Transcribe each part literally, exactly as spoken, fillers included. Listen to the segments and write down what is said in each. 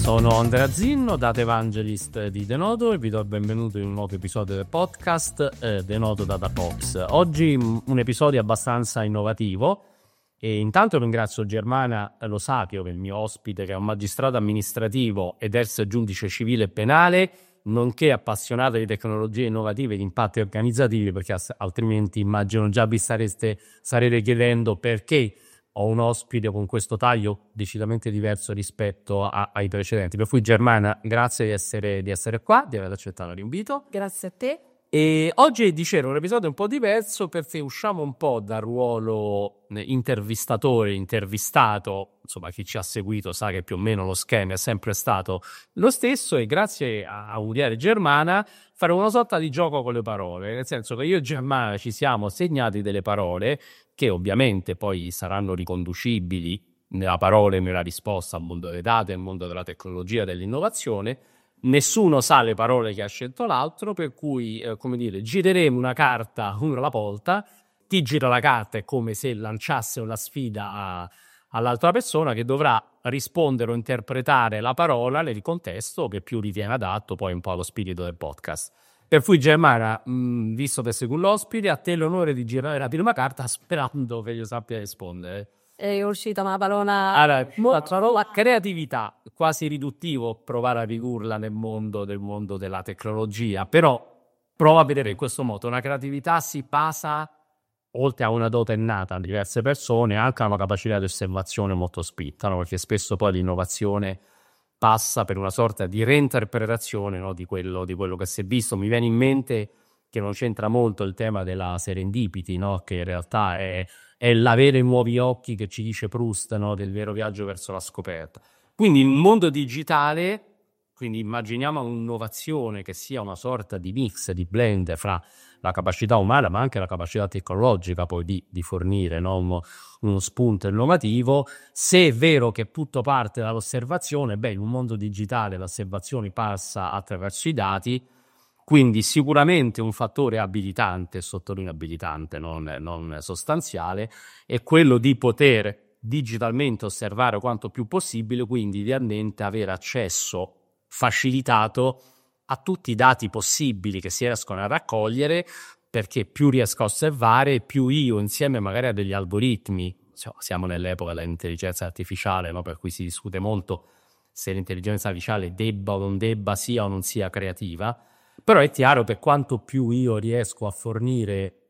Sono Andrea Zinno, Data Evangelist di Denodo, e vi do il benvenuto in un nuovo episodio del podcast eh, Denodo Data Box. Oggi un episodio abbastanza innovativo e intanto ringrazio Germana Lo Sapio, che è il mio ospite, che è un magistrato amministrativo ed ex giudice civile e penale, nonché appassionato di tecnologie innovative e di impatti organizzativi, perché altrimenti immagino già vi stareste, starete chiedendo perché ho un ospite con questo taglio decisamente diverso rispetto a, ai precedenti. Per cui Germana, grazie di essere, di essere qua, di aver accettato l'invito. Grazie a te. E oggi, dicevo, un episodio un po' diverso perché usciamo un po' dal ruolo intervistatore, intervistato. Insomma, chi ci ha seguito sa che più o meno lo schema è sempre stato lo stesso, e grazie a Audiare Germana fare una sorta di gioco con le parole, nel senso che io e Germana ci siamo segnati delle parole che ovviamente poi saranno riconducibili nella parola e nella risposta al mondo delle date, al mondo della tecnologia, dell'innovazione. Nessuno sa le parole che ha scelto l'altro, per cui, eh, come dire, gireremo una carta una alla volta. Chi gira la carta è come se lanciasse una sfida a, all'altra persona, che dovrà rispondere o interpretare la parola nel contesto che più ritiene adatto, poi un po' allo spirito del podcast. Per cui Germana, mh, visto che sei con l'ospite, a te l'onore di girare la prima carta, sperando che io sappia rispondere. È uscita una parola Allora, molto... la creatività, quasi riduttivo provare a ridurla nel mondo, nel mondo della tecnologia, però prova a vedere in questo modo: una creatività si basa, oltre a una dote innata a diverse persone, anche a una capacità di osservazione molto spinta, no? Perché spesso poi l'innovazione passa per una sorta di reinterpretazione, no? di, quello, di quello che si è visto. Mi viene in mente che non c'entra molto il tema della serendipity, no? Che in realtà è, è l'avere nuovi occhi, che ci dice Proust, no? Del vero viaggio verso la scoperta. Quindi il mondo digitale, quindi immaginiamo un'innovazione che sia una sorta di mix, di blend fra la capacità umana ma anche la capacità tecnologica poi di, di fornire, no? uno, uno spunto innovativo. Se è vero che tutto parte dall'osservazione, beh, in un mondo digitale l'osservazione passa attraverso i dati, quindi sicuramente un fattore abilitante, sottolineo abilitante, non, non sostanziale, è quello di poter digitalmente osservare quanto più possibile, quindi idealmente avere accesso facilitato a tutti i dati possibili che si riescono a raccogliere, perché più riesco a osservare, più io, insieme magari a degli algoritmi, siamo nell'epoca dell'intelligenza artificiale, no? Per cui si discute molto se l'intelligenza artificiale debba o non debba, sia o non sia creativa, però è chiaro che quanto più io riesco a fornire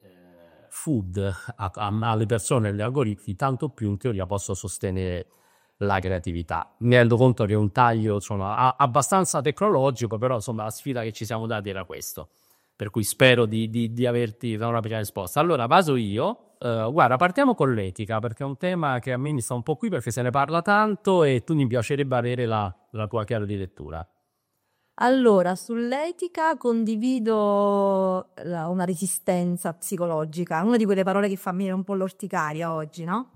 food a, a, alle persone e agli algoritmi, tanto più in teoria posso sostenere la creatività. Mi rendo conto che è un taglio, insomma, abbastanza tecnologico, però insomma la sfida che ci siamo dati era questo, per cui spero di, di, di averti dato una prima risposta. Allora vaso io, uh, guarda, partiamo con l'etica, perché è un tema che a me mi sta un po' qui, perché se ne parla tanto e tu mi piacerebbe avere la, la tua chiave di lettura. Allora, sull'etica condivido la, una resistenza psicologica, una di quelle parole che fa venire un po' l'orticaria oggi, no?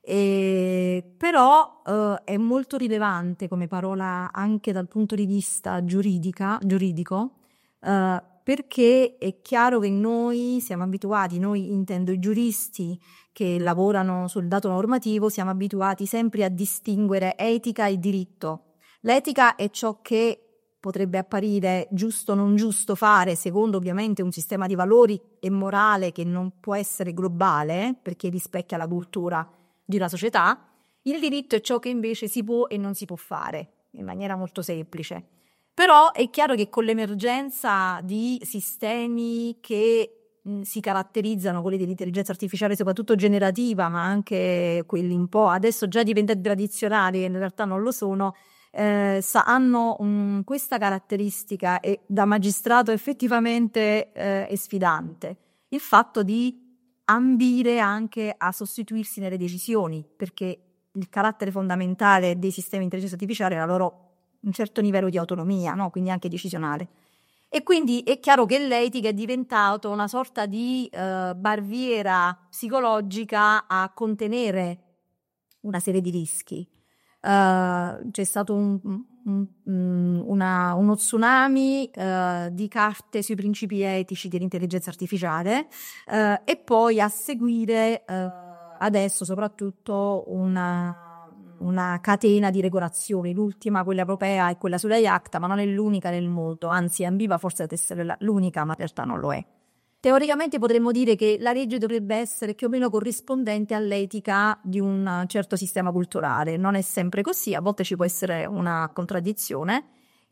E, però eh, è molto rilevante come parola anche dal punto di vista giuridica, giuridico, eh, perché è chiaro che noi siamo abituati, noi intendo i giuristi che lavorano sul dato normativo, siamo abituati sempre a distinguere etica e diritto. L'etica è ciò che potrebbe apparire giusto o non giusto fare, secondo ovviamente un sistema di valori e morale che non può essere globale, perché rispecchia la cultura di una società. Il diritto è ciò che invece si può e non si può fare, in maniera molto semplice. Però è chiaro che con l'emergenza di sistemi che mh, si caratterizzano, quelli dell'intelligenza artificiale soprattutto generativa, ma anche quelli un po' adesso già diventati tradizionali, che in realtà non lo sono, eh, sa, hanno um, questa caratteristica, e da magistrato effettivamente eh, è sfidante, il fatto di ambire anche a sostituirsi nelle decisioni, perché il carattere fondamentale dei sistemi di intelligenza artificiale è la loro un certo livello di autonomia, no? Quindi anche decisionale. E quindi è chiaro che l'etica è diventata una sorta di uh, barriera psicologica a contenere una serie di rischi. Uh, c'è stato un, un, una, uno tsunami uh, di carte sui principi etici dell'intelligenza artificiale uh, e poi a seguire uh, adesso soprattutto una, una catena di regolazioni, l'ultima, quella europea, è quella sulla IACTA, ma non è l'unica nel mondo, anzi ambiva forse ad essere la- l'unica, ma in realtà non lo è. Teoricamente potremmo dire che la legge dovrebbe essere più o meno corrispondente all'etica di un certo sistema culturale. Non è sempre così, a volte ci può essere una contraddizione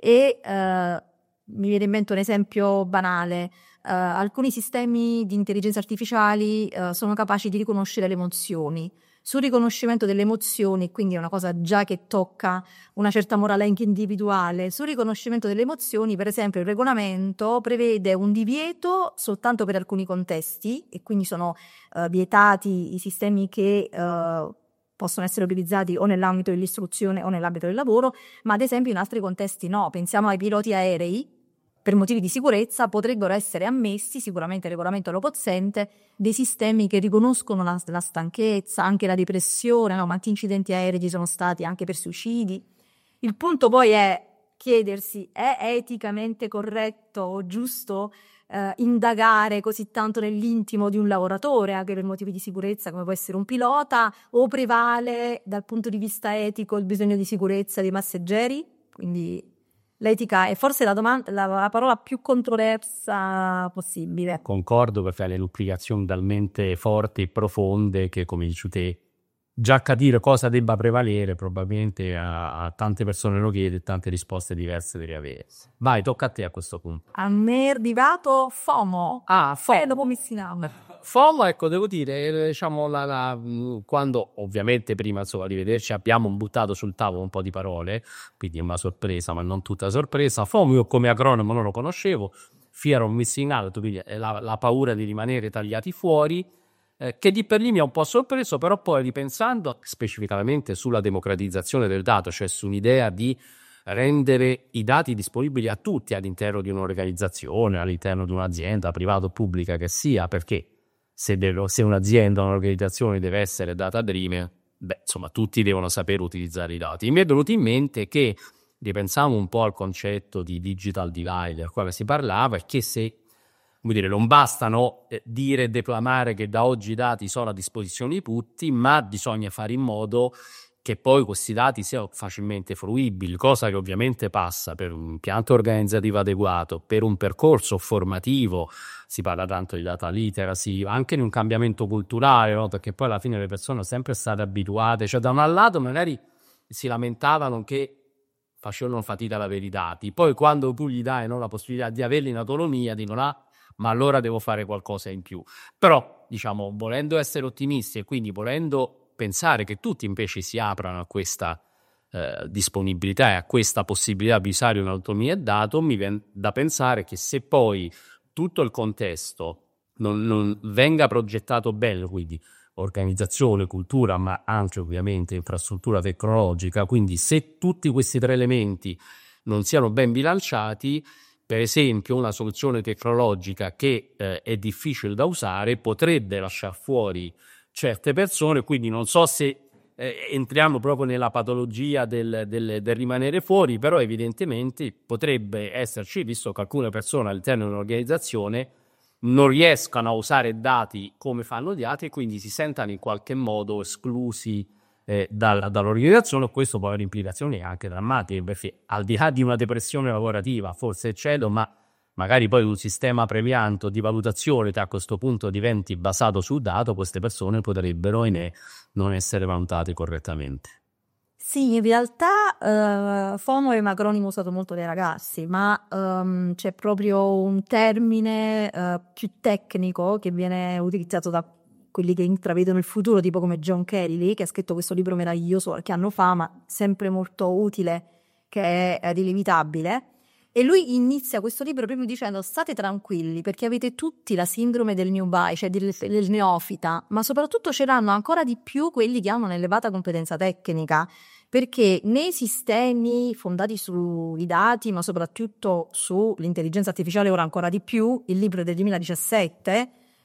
e eh, mi viene in mente un esempio banale. Eh, alcuni sistemi di intelligenza artificiali eh, sono capaci di riconoscere le emozioni. Sul riconoscimento delle emozioni, quindi è una cosa già che tocca una certa morale anche individuale, sul riconoscimento delle emozioni, per esempio, il regolamento prevede un divieto soltanto per alcuni contesti e quindi sono eh, vietati i sistemi che eh, possono essere utilizzati o nell'ambito dell'istruzione o nell'ambito del lavoro, ma ad esempio in altri contesti no. Pensiamo ai piloti aerei. Per motivi di sicurezza potrebbero essere ammessi, sicuramente il regolamento lo consente, dei sistemi che riconoscono la, la stanchezza, anche la depressione, no? Quanti incidenti aerei ci sono stati anche per suicidi. Il punto poi è chiedersi: è eticamente corretto o giusto eh, indagare così tanto nell'intimo di un lavoratore, anche per motivi di sicurezza, come può essere un pilota, o prevale dal punto di vista etico il bisogno di sicurezza dei passeggeri? Quindi l'etica è forse la, domanda, la, la parola più controversa possibile. Concordo, perché ha le implicazioni talmente forti e profonde che, come dici te, già capire cosa debba prevalere probabilmente a, a tante persone lo chiede e tante risposte diverse devi avere. Vai, tocca a te a questo punto. A me è arrivato FOMO. Ah, FOMO. Eh, dopo Missing Out. FOMO, ecco, devo dire, diciamo, la, la, quando ovviamente prima, insomma, di vederci abbiamo buttato sul tavolo un po' di parole, quindi è una sorpresa, ma non tutta sorpresa. FOMO io come acronimo non lo conoscevo, Fear of Missing Out, quindi è la, la paura di rimanere tagliati fuori, eh, che di per lì mi ha un po' sorpreso, però poi ripensando specificamente sulla democratizzazione del dato, cioè su un'idea di rendere i dati disponibili a tutti all'interno di un'organizzazione, all'interno di un'azienda, privata o pubblica che sia, perché se, devo, se un'azienda o un'organizzazione deve essere data driven, beh, insomma, tutti devono saper utilizzare i dati. Mi è venuto in mente che ripensavo un po' al concetto di digital divide del quale si parlava, e che se, come dire, non bastano eh, dire e declamare che da oggi i dati sono a disposizione di tutti, ma bisogna fare in modo che poi questi dati siano facilmente fruibili, cosa che ovviamente passa per un impianto organizzativo adeguato, per un percorso formativo, si parla tanto di data literacy, anche in un cambiamento culturale, no? Perché poi alla fine le persone sono sempre state abituate, cioè da un lato magari si lamentavano che facevano fatica ad avere i dati, poi quando tu gli dai, no, la possibilità di averli in autonomia, dicono ah, ma allora devo fare qualcosa in più. Però, diciamo, volendo essere ottimisti e quindi volendo pensare che tutti invece si aprano a questa eh, disponibilità e a questa possibilità di usare un'autonomia del dato, mi viene da pensare che se poi tutto il contesto non, non venga progettato bene, quindi organizzazione, cultura, ma anche ovviamente infrastruttura tecnologica, quindi se tutti questi tre elementi non siano ben bilanciati, per esempio una soluzione tecnologica che eh, è difficile da usare potrebbe lasciare fuori certe persone, quindi non so se eh, entriamo proprio nella patologia del, del, del rimanere fuori, però evidentemente potrebbe esserci, visto che alcune persone all'interno di un'organizzazione non riescano a usare dati come fanno gli altri e quindi si sentano in qualche modo esclusi eh, dal, dall'organizzazione. Questo può avere implicazioni anche drammatiche, perché al di là di una depressione lavorativa, forse eccedo, ma magari poi un sistema premianto di valutazione che a questo punto diventi basato sul dato, queste persone potrebbero in non essere valutate correttamente. Sì, in realtà uh, FOMO è un acronimo usato molto dai ragazzi, ma um, c'è proprio un termine uh, più tecnico che viene utilizzato da quelli che intravedono il futuro, tipo come John Kelly, che ha scritto questo libro meraviglioso qualche anno fa, ma sempre molto utile, che è inevitabile. E lui inizia questo libro proprio dicendo: state tranquilli perché avete tutti la sindrome del newbie, cioè del, del neofita, ma soprattutto ce l'hanno ancora di più quelli che hanno un'elevata competenza tecnica, perché nei sistemi fondati sui dati, ma soprattutto sull'intelligenza artificiale ora ancora di più, il libro è del duemiladiciassette,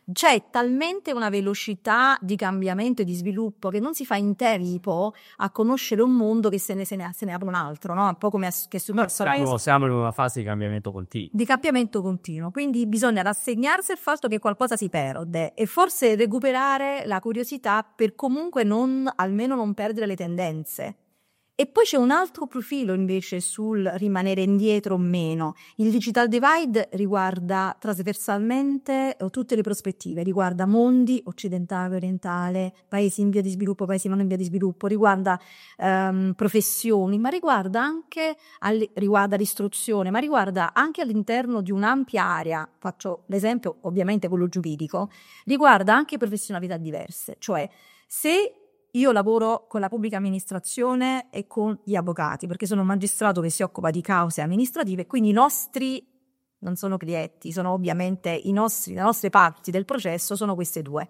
c'è talmente una velocità di cambiamento e di sviluppo che non si fa in tempo a conoscere un mondo che se ne, se ne, se ne apre un altro, no? Un po' come che no, siamo, siamo in una fase di cambiamento continuo. Di cambiamento continuo, quindi bisogna rassegnarsi al fatto che qualcosa si perde e forse recuperare la curiosità per comunque non, almeno non perdere le tendenze. E poi c'è un altro profilo invece sul rimanere indietro o meno. Il digital divide riguarda trasversalmente tutte le prospettive, riguarda mondi occidentale, orientale, paesi in via di sviluppo, paesi non in via di sviluppo, riguarda um, professioni, ma riguarda anche all- riguarda l'istruzione, ma riguarda anche all'interno di un'ampia area, faccio l'esempio ovviamente quello giuridico, riguarda anche professionalità diverse, cioè se io lavoro con la pubblica amministrazione e con gli avvocati, perché sono un magistrato che si occupa di cause amministrative, quindi i nostri non sono clienti, sono ovviamente i nostri, le nostre parti del processo sono queste due.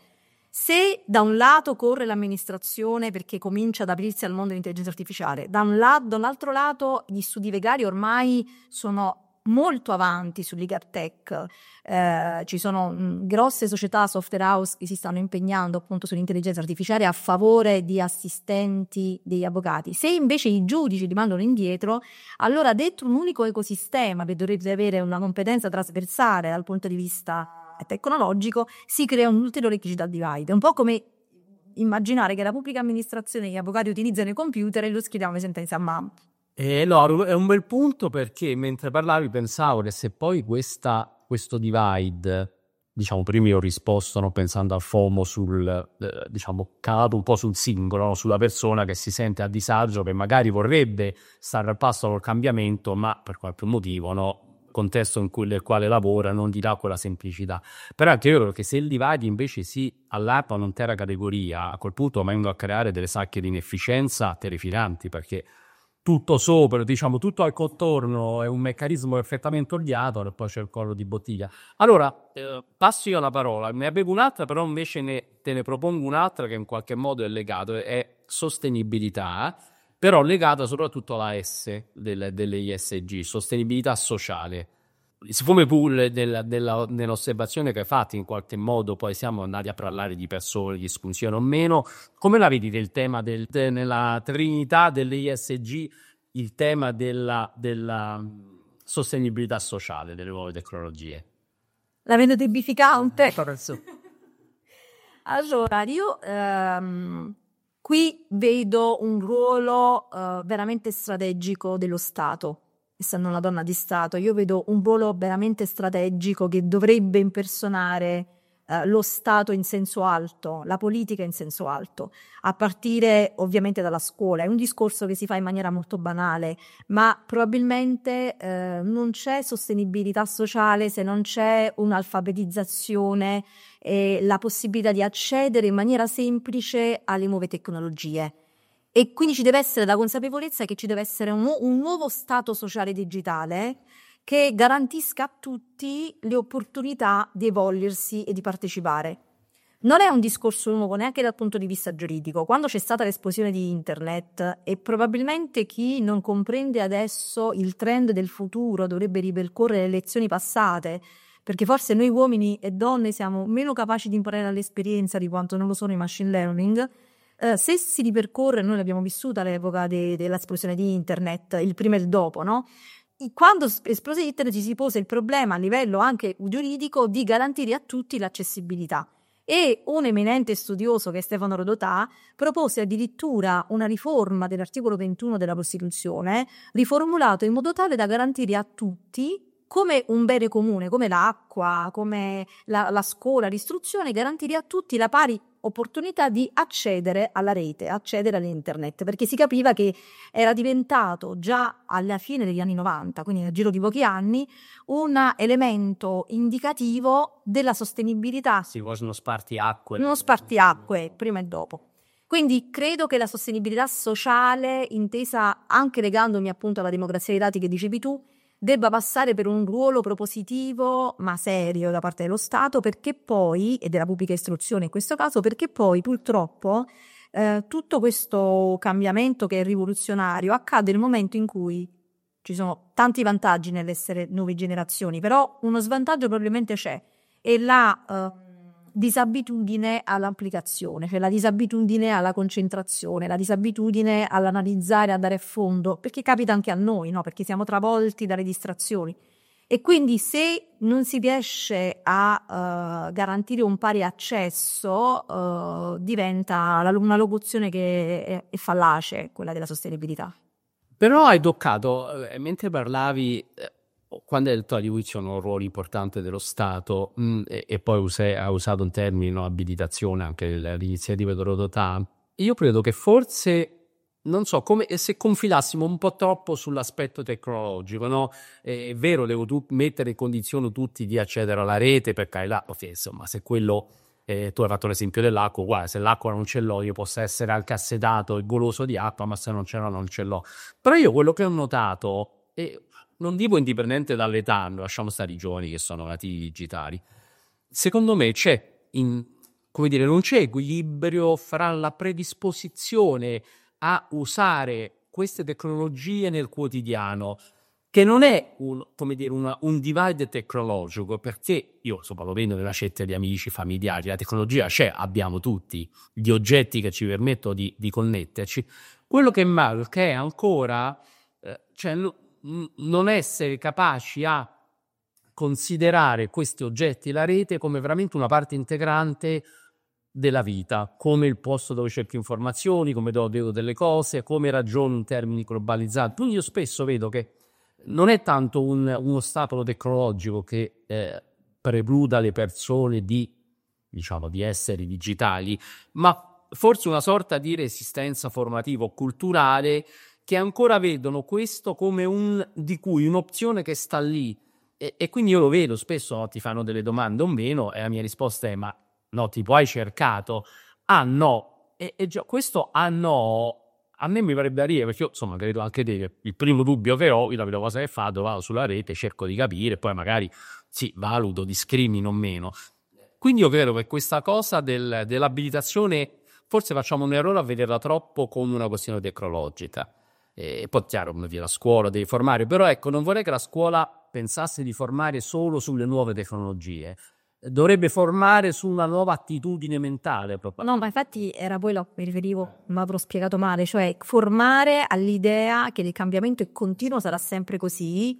Se da un lato corre l'amministrazione perché comincia ad aprirsi al mondo dell'intelligenza artificiale, da un lato, dall'altro lato gli studi legali ormai sono molto avanti sul legal tech, eh, ci sono mh, grosse società software house che si stanno impegnando appunto sull'intelligenza artificiale a favore di assistenti degli avvocati. Se invece i giudici rimangono indietro, allora dentro un unico ecosistema che dovrebbe avere una competenza trasversale dal punto di vista tecnologico, si crea un ulteriore digital divide. È un po' come immaginare che la pubblica amministrazione e gli avvocati utilizzano i computer e lo scriviamo le sentenze a mano. Eh, no, è un bel punto, perché mentre parlavi pensavo che se poi questa, questo divide, diciamo, prima io ho risposto, no, pensando al FOMO sul, eh, diciamo, calato un po' sul singolo, no, sulla persona che si sente a disagio, che magari vorrebbe stare al passo col cambiamento, ma per qualche motivo, no, il contesto in cui, nel quale lavora non gli dà quella semplicità. Però anche io credo che se il divide invece si allarga a un'intera categoria, a quel punto vengono a creare delle sacche di inefficienza terrificanti, perché tutto sopra, diciamo, tutto al contorno è un meccanismo perfettamente oliato e poi c'è il collo di bottiglia. Allora, eh, passo io la parola, ne avevo un'altra, però invece ne, te ne propongo un'altra che in qualche modo è legato, è sostenibilità, però legata soprattutto alla S del, delle I S G, sostenibilità sociale. Siccome pure della, della, nell'osservazione che hai fatto in qualche modo poi siamo andati a parlare di persone, di espulsione o meno, come la vedi del tema del, de, nella trinità delle I S G, il tema della, della sostenibilità sociale delle nuove tecnologie? La vedo debificante. Allora, io ehm, qui vedo un ruolo eh, veramente strategico dello Stato. Essendo una donna di Stato, io vedo un ruolo veramente strategico che dovrebbe impersonare eh, lo Stato in senso alto, la politica in senso alto, a partire ovviamente dalla scuola. È un discorso che si fa in maniera molto banale, ma probabilmente eh, non c'è sostenibilità sociale se non c'è un'alfabetizzazione e la possibilità di accedere in maniera semplice alle nuove tecnologie. E quindi ci deve essere la consapevolezza che ci deve essere un, un nuovo stato sociale digitale che garantisca a tutti le opportunità di evolversi e di partecipare. Non è un discorso nuovo neanche dal punto di vista giuridico. Quando c'è stata l'esplosione di internet, e probabilmente chi non comprende adesso il trend del futuro dovrebbe ripercorrere le lezioni passate, perché forse noi uomini e donne siamo meno capaci di imparare dall'esperienza di quanto non lo sono i machine learning. Uh, se si ripercorre, noi l'abbiamo vissuta all'epoca de- dell'esplosione di internet, il prima e il dopo, no? Quando esplose internet ci si pose il problema a livello anche giuridico di garantire a tutti l'accessibilità, e un eminente studioso che è Stefano Rodotà propose addirittura una riforma dell'articolo ventuno della Costituzione, riformulato in modo tale da garantire a tutti, come un bene comune, come l'acqua, come la, la scuola, l'istruzione, garantire a tutti la pari opportunità di accedere alla rete, accedere all'internet, perché si capiva che era diventato già alla fine degli anni novanta, quindi nel giro di pochi anni, un elemento indicativo della sostenibilità. Sì, uno spartiacque. Uno spartiacque, prima e dopo. Quindi credo che la sostenibilità sociale, intesa anche legandomi appunto alla democrazia dei dati che dicevi tu, debba passare per un ruolo propositivo ma serio da parte dello Stato, perché poi, e della pubblica istruzione in questo caso, perché poi purtroppo eh, tutto questo cambiamento che è rivoluzionario accade nel momento in cui ci sono tanti vantaggi nell'essere nuove generazioni, però uno svantaggio probabilmente c'è, e la, eh, disabitudine all'applicazione, cioè la disabitudine alla concentrazione, la disabitudine all'analizzare, andare a fondo, perché capita anche a noi, no? Perché siamo travolti dalle distrazioni. E quindi se non si riesce a uh, garantire un pari accesso, uh, diventa la, una locuzione che è, è fallace, quella della sostenibilità. Però hai toccato, eh, mentre parlavi, eh, quando hai detto di c'è un ruolo importante dello Stato, mh, e, e poi use, ha usato un termine, no, abilitazione, anche le, le iniziative Rodotà, io credo che forse, non so, come se confilassimo un po' troppo sull'aspetto tecnologico, no? È, è vero, devo tu, mettere in condizione tutti di accedere alla rete, perché là, insomma, se quello, eh, tu hai fatto l'esempio dell'acqua, guarda, se l'acqua non ce l'ho, io posso essere alcassetato e goloso di acqua, ma se non ce l'ho, non ce l'ho. Però io quello che ho notato, e non dico indipendente dall'età, lasciamo stare i giovani che sono nativi digitali, secondo me c'è, in, come dire, non c'è equilibrio fra la predisposizione a usare queste tecnologie nel quotidiano, che non è un, come dire, una, un divide tecnologico, perché io insomma lo vedo nella cerchia di amici, familiari, la tecnologia c'è, abbiamo tutti gli oggetti che ci permettono di, di connetterci. Quello che manca è ancora, eh, cioè, n- non essere capaci a considerare questi oggetti, la rete, come veramente una parte integrante della vita, come il posto dove cerco informazioni, come dove vedo delle cose, come ragiono in termini globalizzati. Quindi io spesso vedo che non è tanto un, uno ostacolo tecnologico che eh, precluda le persone di, diciamo, di essere digitali, ma forse una sorta di resistenza formativa o culturale che ancora vedono questo come un di cui un'opzione che sta lì. E, e quindi io lo vedo spesso, no, ti fanno delle domande o meno e la mia risposta è ma no, tipo hai cercato? Ah no, e, e già questo ah no a me mi farebbe da ridere, perché io insomma credo anche te che il primo dubbio che ho, io la prima cosa che faccio, vado sulla rete, cerco di capire, poi magari sì, valuto, discrimino o meno. Quindi io credo che questa cosa del, dell'abilitazione, forse facciamo un errore a vederla troppo come una questione tecnologica. E poi chiaro, la scuola deve formare, però ecco, non vorrei che la scuola pensasse di formare solo sulle nuove tecnologie, dovrebbe formare su una nuova attitudine mentale proprio. No, ma infatti era poi lo mi riferivo, ma avrò spiegato male, cioè formare all'idea che il cambiamento è continuo, sarà sempre così,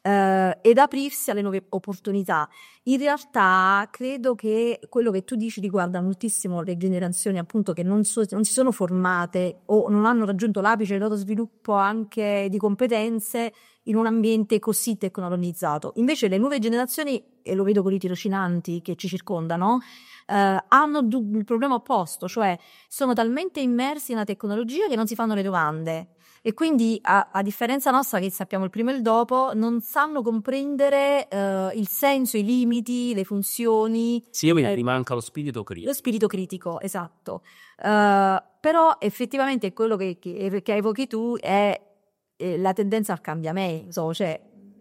eh, ed aprirsi alle nuove opportunità. In realtà credo che quello che tu dici riguarda moltissimo le generazioni appunto che non, so, non si sono formate o non hanno raggiunto l'apice del loro sviluppo anche di competenze in un ambiente così tecnologizzato. Invece le nuove generazioni, e lo vedo con i tirocinanti che ci circondano, eh, hanno du- il problema opposto, cioè sono talmente immersi nella tecnologia che non si fanno le domande. E quindi, a, a differenza nostra, che sappiamo il prima e il dopo, non sanno comprendere eh, il senso, i limiti, le funzioni. Sì, eh, rimanca lo spirito critico. Lo spirito critico, esatto. Uh, però effettivamente quello che, che, che evochi tu è la tendenza al cambiamento, cioè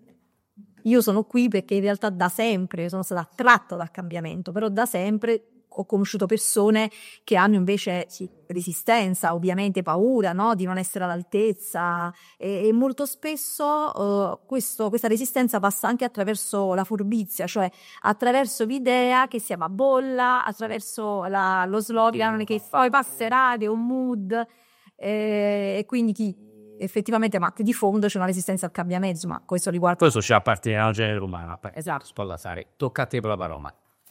io sono qui perché in realtà da sempre sono stata attratta dal cambiamento, però da sempre ho conosciuto persone che hanno invece sì, resistenza, ovviamente paura, no? Di non essere all'altezza e, e molto spesso uh, questo, questa resistenza passa anche attraverso la furbizia, cioè attraverso l'idea che siamo a bolla, attraverso la, lo slogan che poi passerà, è un mood eh, e quindi chi effettivamente, ma di fondo c'è una resistenza al cambiamento, ma questo riguarda... Questo ci appartiene al genere umano. Esatto. Spollasare. Tocca a te per la parola.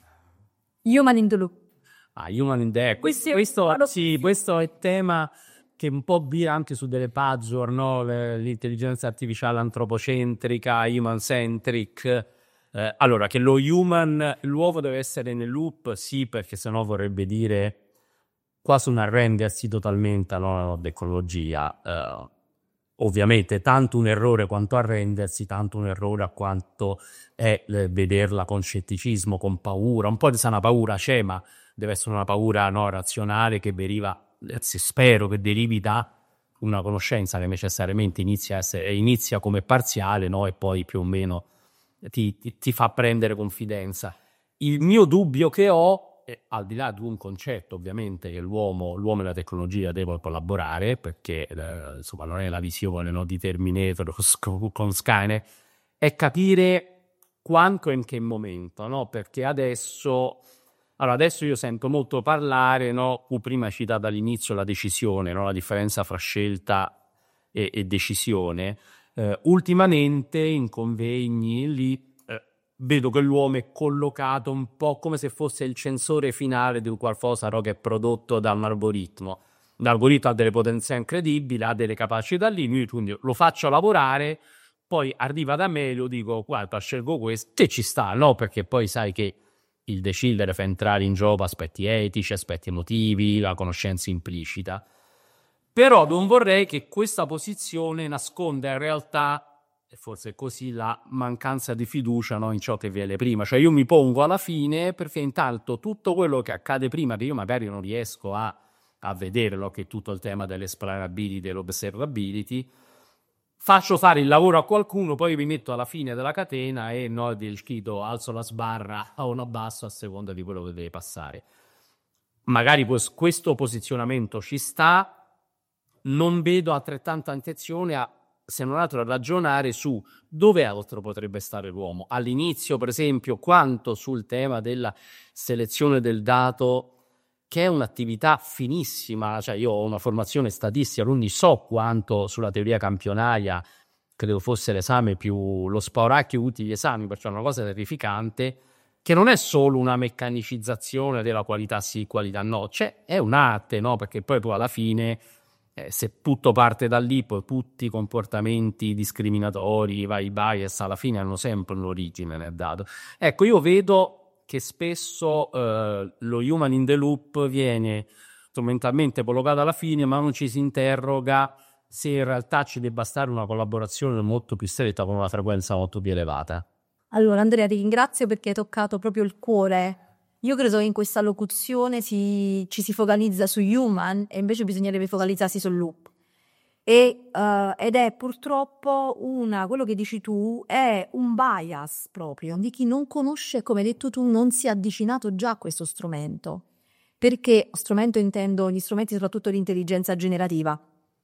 Human in the loop. Ah, human in the loop. Questo, questo, sì, questo è il tema che un po' vira anche su delle buzzword, no? L'intelligenza artificiale antropocentrica, human centric. Eh, allora, che lo human, l'uovo deve essere nel loop, sì, perché sennò vorrebbe dire quasi un arrendersi totalmente alla tecnologia. Eh, Ovviamente tanto un errore quanto arrendersi, tanto un errore a quanto è eh, vederla con scetticismo, con paura. Un po' di sana paura c'è, ma deve essere una paura no, razionale che deriva, spero che derivi da una conoscenza che necessariamente inizia, a essere, inizia come parziale, no? E poi più o meno ti, ti, ti fa prendere confidenza. Il mio dubbio che ho, e al di là di un concetto ovviamente che l'uomo, l'uomo e la tecnologia devono collaborare, perché eh, insomma non è la visione no, di Terminator con Skynet, è capire quanto e in che momento, no? Perché adesso Allora, adesso io sento molto parlare, no? Tu prima hai citato all'inizio la decisione, no? La differenza fra scelta e, e decisione. Eh, ultimamente in convegni lì eh, vedo che l'uomo è collocato un po' come se fosse il censore finale di un qualcosa, no? Che è prodotto da un algoritmo. L'algoritmo ha delle potenzialità incredibili, ha delle capacità lì, io quindi lo faccio lavorare, poi arriva da me e lo dico, guarda, scelgo questo, e ci sta, no? Perché poi sai che il decidere fa entrare in gioco aspetti etici, aspetti emotivi, la conoscenza implicita. Però non vorrei che questa posizione nasconda in realtà, e forse è così, la mancanza di fiducia, no, in ciò che viene prima. Cioè io mi pongo alla fine perché intanto tutto quello che accade prima, che io magari non riesco a, a vedere, no, che è tutto il tema dell'explainability, dell'observability, faccio fare il lavoro a qualcuno, poi mi metto alla fine della catena e no, del chiedo, alzo la sbarra o la abbasso a seconda di quello che deve passare. Magari questo posizionamento ci sta, non vedo altrettanta attenzione a, se non altro, a ragionare su dove altro potrebbe stare l'uomo. All'inizio, per esempio, quanto sul tema della selezione del dato, che è un'attività finissima, cioè io ho una formazione statistica, quindi so quanto sulla teoria campionaria, credo fosse l'esame più lo spauracchio di tutti gli esami, perciò è una cosa terrificante, che non è solo una meccanicizzazione della qualità sì, qualità no, cioè è un'arte, no? Perché poi, poi alla fine, eh, se tutto parte da lì, poi tutti i comportamenti discriminatori, i bias, alla fine hanno sempre un'origine nel dato. Ecco, io vedo che spesso eh, lo human in the loop viene strumentalmente collocato alla fine, ma non ci si interroga se in realtà ci debba stare una collaborazione molto più stretta con una frequenza molto più elevata. Allora Andrea, ti ringrazio perché hai toccato proprio il cuore. Io credo che in questa locuzione si, ci si focalizza su human e invece bisognerebbe focalizzarsi sul loop. E, uh, ed è purtroppo una, quello che dici tu, è un bias proprio di chi non conosce, come hai detto tu, non si è avvicinato già a questo strumento. Perché strumento intendo gli strumenti soprattutto di intelligenza generativa.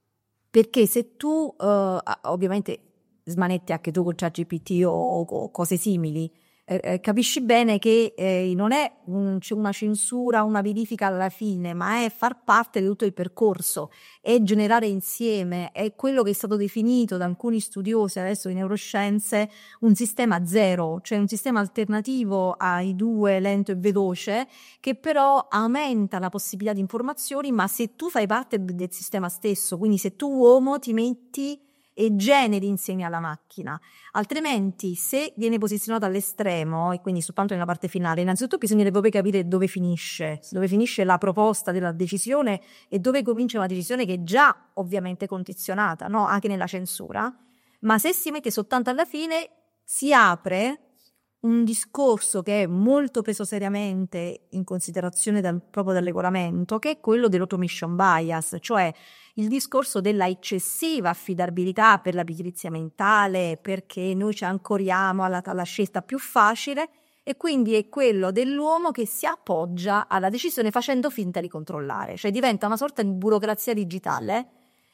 Perché se tu, uh, ovviamente smanetti anche tu con ChatGPT o, o cose simili, eh, capisci bene che eh, non è un, c'è una censura, una verifica alla fine, ma è far parte di tutto il percorso, è generare insieme, è quello che è stato definito da alcuni studiosi adesso di neuroscienze un sistema zero, cioè un sistema alternativo ai due, lento e veloce, che però aumenta la possibilità di informazioni, ma se tu fai parte del sistema stesso, quindi se tu uomo ti metti e generi insieme alla macchina, altrimenti se viene posizionato all'estremo e quindi soltanto nella parte finale, innanzitutto bisognerebbe proprio capire dove finisce, dove finisce la proposta della decisione e dove comincia una decisione che è già ovviamente condizionata, no? Anche nella censura, ma se si mette soltanto alla fine si apre un discorso che è molto preso seriamente in considerazione dal, proprio dal regolamento, che è quello dell'automation bias, cioè il discorso della eccessiva affidabilità per la pigrizia mentale, perché noi ci ancoriamo alla, alla scelta più facile, e quindi è quello dell'uomo che si appoggia alla decisione facendo finta di controllare, cioè diventa una sorta di burocrazia digitale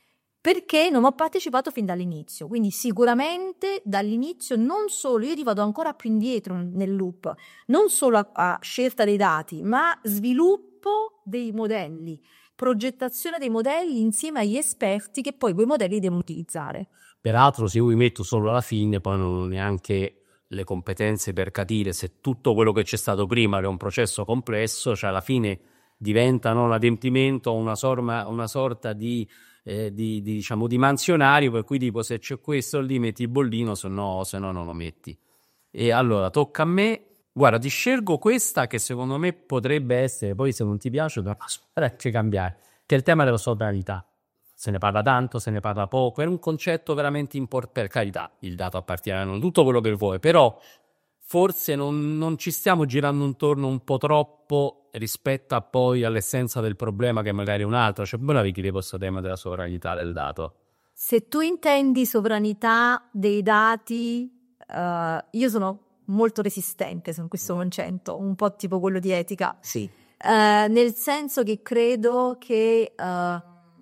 perché non ho partecipato fin dall'inizio. Quindi sicuramente dall'inizio non solo, io vado ancora più indietro nel loop, non solo a, a scelta dei dati, ma sviluppo dei modelli, progettazione dei modelli insieme agli esperti che poi quei modelli devono utilizzare. Peraltro, se io mi metto solo alla fine, poi non ho neanche le competenze per capire se tutto quello che c'è stato prima, che è un processo complesso, cioè alla fine diventa no, un adempimento, una, sorma, una sorta di, eh, di, di, diciamo, di mansionario, per cui tipo se c'è questo lì metti il bollino, se no, se no non lo metti. E allora tocca a me. Guarda, ti scelgo questa che secondo me potrebbe essere, poi se non ti piace dovrà cambiare, che è il tema della sovranità. Se ne parla tanto, se ne parla poco, è un concetto veramente importante, per carità, il dato appartiene a non tutto quello che vuoi, però forse non, non ci stiamo girando intorno un po' troppo rispetto a poi all'essenza del problema che magari è un altro, cioè voi avevi chiesto questo tema della sovranità del dato. Se tu intendi sovranità dei dati, uh, io sono molto resistente su questo concetto, un po' tipo quello di etica. Sì. Uh, nel senso che credo che uh,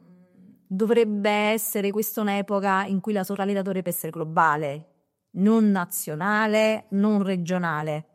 dovrebbe essere questa un'epoca in cui la sovranità dovrebbe essere globale, non nazionale, non regionale.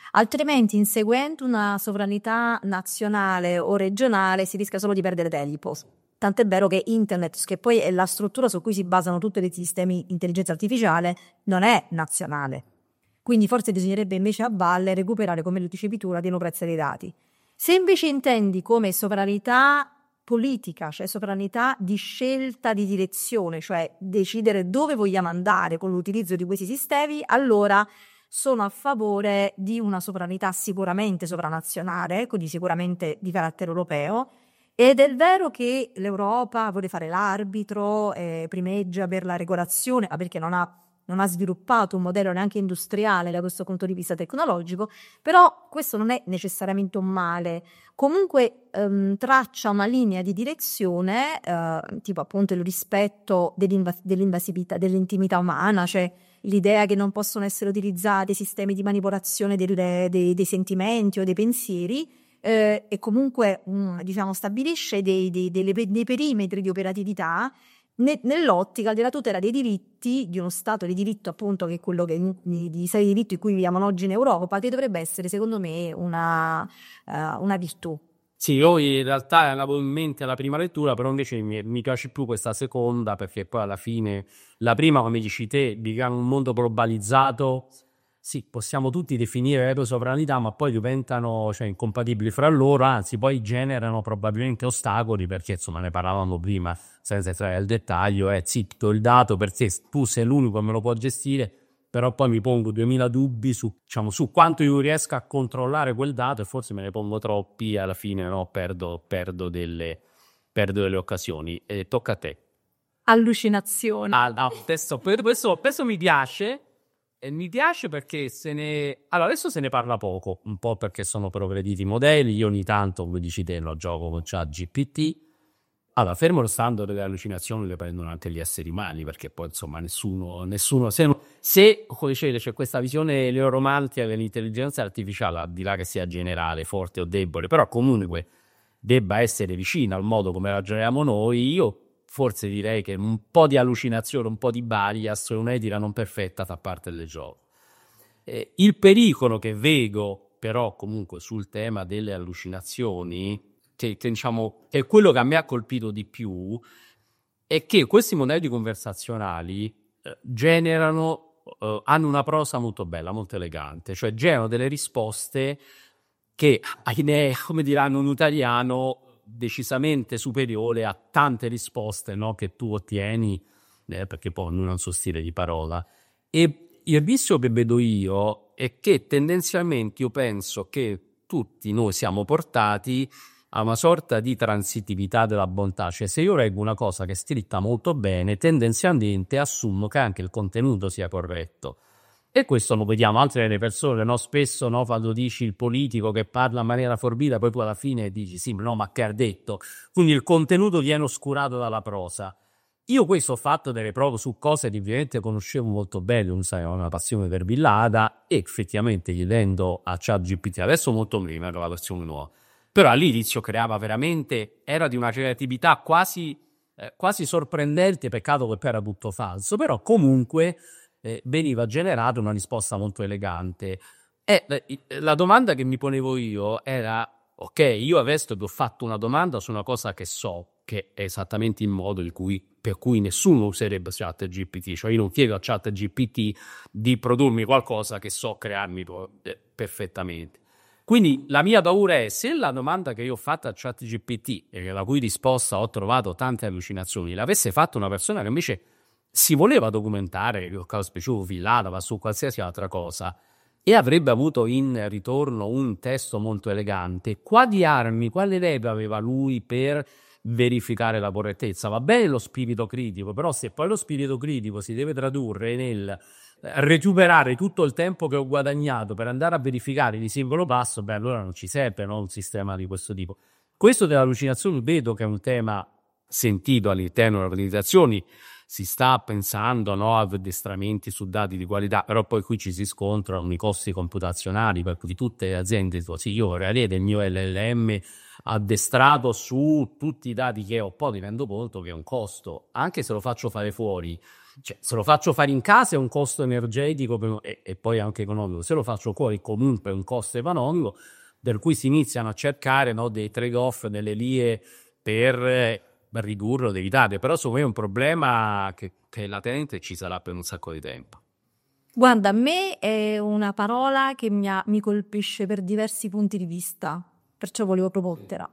Altrimenti, inseguendo una sovranità nazionale o regionale, si rischia solo di perdere tempo. Tant'è vero che internet, che poi è la struttura su cui si basano tutti i sistemi di intelligenza artificiale, non è nazionale. Quindi forse bisognerebbe invece a valle recuperare, come lo dicevi tu, la democrazia dei dati. Se invece intendi come sovranità politica, cioè sovranità di scelta di direzione, cioè decidere dove vogliamo andare con l'utilizzo di questi sistemi, allora sono a favore di una sovranità sicuramente sovranazionale, quindi sicuramente di carattere europeo. Ed è vero che l'Europa vuole fare l'arbitro, eh, primeggia per la regolazione, ma perché non ha, non ha sviluppato un modello neanche industriale da questo punto di vista tecnologico, però questo non è necessariamente un male. Comunque ehm, traccia una linea di direzione, eh, tipo appunto il rispetto dell'invas- dell'invasività, dell'intimità umana, cioè l'idea che non possono essere utilizzati sistemi di manipolazione delle, dei, dei sentimenti o dei pensieri. Eh, e comunque um, diciamo stabilisce dei, dei, dei, dei perimetri di operatività ne, nell'ottica della tutela dei diritti di uno Stato di diritto, appunto, che è quello che di, di Stati di diritto in cui viviamo oggi in Europa, che dovrebbe essere secondo me una, uh, una virtù. Sì, io in realtà avevo in mente la prima lettura, però invece mi, mi piace più questa seconda, perché poi alla fine la prima, come dici te, viviamo in un mondo globalizzato. Sì, possiamo tutti definire le sovranità, ma poi diventano, cioè, incompatibili fra loro, anzi poi generano probabilmente ostacoli, perché insomma ne parlavamo prima, senza entrare nel dettaglio, è sì, ti do il dato per te, tu sei l'unico che me lo può gestire, però poi mi pongo duemila dubbi su, diciamo, su quanto io riesca a controllare quel dato, e forse me ne pongo troppi e alla fine no, perdo, perdo, delle, perdo delle occasioni. E tocca a te. Allucinazione. Ah, no, questo, questo, questo mi piace. E mi piace perché se ne... Allora, adesso se ne parla poco, un po' perché sono progrediti i modelli, io ogni tanto, come dici te, lo gioco con ChatGPT. Allora, fermo restando che le allucinazioni le prendono anche gli esseri umani, perché poi, insomma, nessuno... nessuno se, se come dicevi, c'è questa visione neuromantica dell'intelligenza artificiale, al di là che sia generale, forte o debole, però comunque debba essere vicina al modo come ragioniamo noi, io... forse direi che un po' di allucinazione, un po' di bias, un'etica non perfetta fa parte del gioco. Eh, il pericolo che vedo però comunque sul tema delle allucinazioni, che, che diciamo che è quello che a me ha colpito di più, è che questi modelli conversazionali eh, generano, eh, hanno una prosa molto bella, molto elegante, cioè generano delle risposte che, ahimè, come diranno in italiano, decisamente superiore a tante risposte, no, che tu ottieni, eh, perché poi non è un suo stile di parola. E il rischio che vedo io è che tendenzialmente io penso che tutti noi siamo portati a una sorta di transitività della bontà, cioè se io leggo una cosa che è scritta molto bene, tendenzialmente assumo che anche il contenuto sia corretto. E questo lo vediamo altre delle persone, no? Spesso, no, quando dici il politico che parla in maniera forbita, poi tu alla fine dici sì, no, ma che ha detto? Quindi il contenuto viene oscurato dalla prosa. Io questo ho fatto delle prove su cose che ovviamente conoscevo molto bene, non sai, ho una passione per Villada, e effettivamente chiedendo a ChatGPT, adesso molto prima che la versione nuova, però all'inizio creava veramente, era di una creatività quasi, eh, quasi sorprendente, peccato che poi era tutto falso, però comunque... Eh, veniva generata una risposta molto elegante. E eh, la domanda che mi ponevo io era: ok, io adesso vi ho fatto una domanda su una cosa che so, che è esattamente il modo in cui, per cui nessuno userebbe ChatGPT, cioè io non chiedo a ChatGPT di produrmi qualcosa che so crearmi eh, perfettamente. Quindi la mia paura è, se la domanda che io ho fatto a ChatGPT e la cui risposta ho trovato tante allucinazioni, l'avesse fatta una persona che invece si voleva documentare, il caso specifico Villada, ma su qualsiasi altra cosa, e avrebbe avuto in ritorno un testo molto elegante, quali armi, quale leva aveva lui per verificare la correttezza? Va bene lo spirito critico, però se poi lo spirito critico si deve tradurre nel recuperare tutto il tempo che ho guadagnato per andare a verificare il singolo passo, beh, allora non ci serve, no, un sistema di questo tipo. Questo dell'allucinazione vedo che è un tema sentito all'interno delle organizzazioni. Si sta pensando, no, a addestramenti su dati di qualità, però poi qui ci si scontrano i costi computazionali, per cui tutte le aziende dicono sì, io vorrei avere il mio L L M addestrato su tutti i dati che ho, poi mi rendo conto che è un costo, anche se lo faccio fare fuori. Cioè, se lo faccio fare in casa è un costo energetico per, e, e poi anche economico, se lo faccio fuori comunque è un costo economico, per cui si iniziano a cercare, no, dei trade-off, delle vie per eh, ridurre o evitare, però secondo me è un problema che, che è latente e ci sarà per un sacco di tempo. Guarda, a me è una parola che mi, ha, mi colpisce per diversi punti di vista, perciò volevo proportela.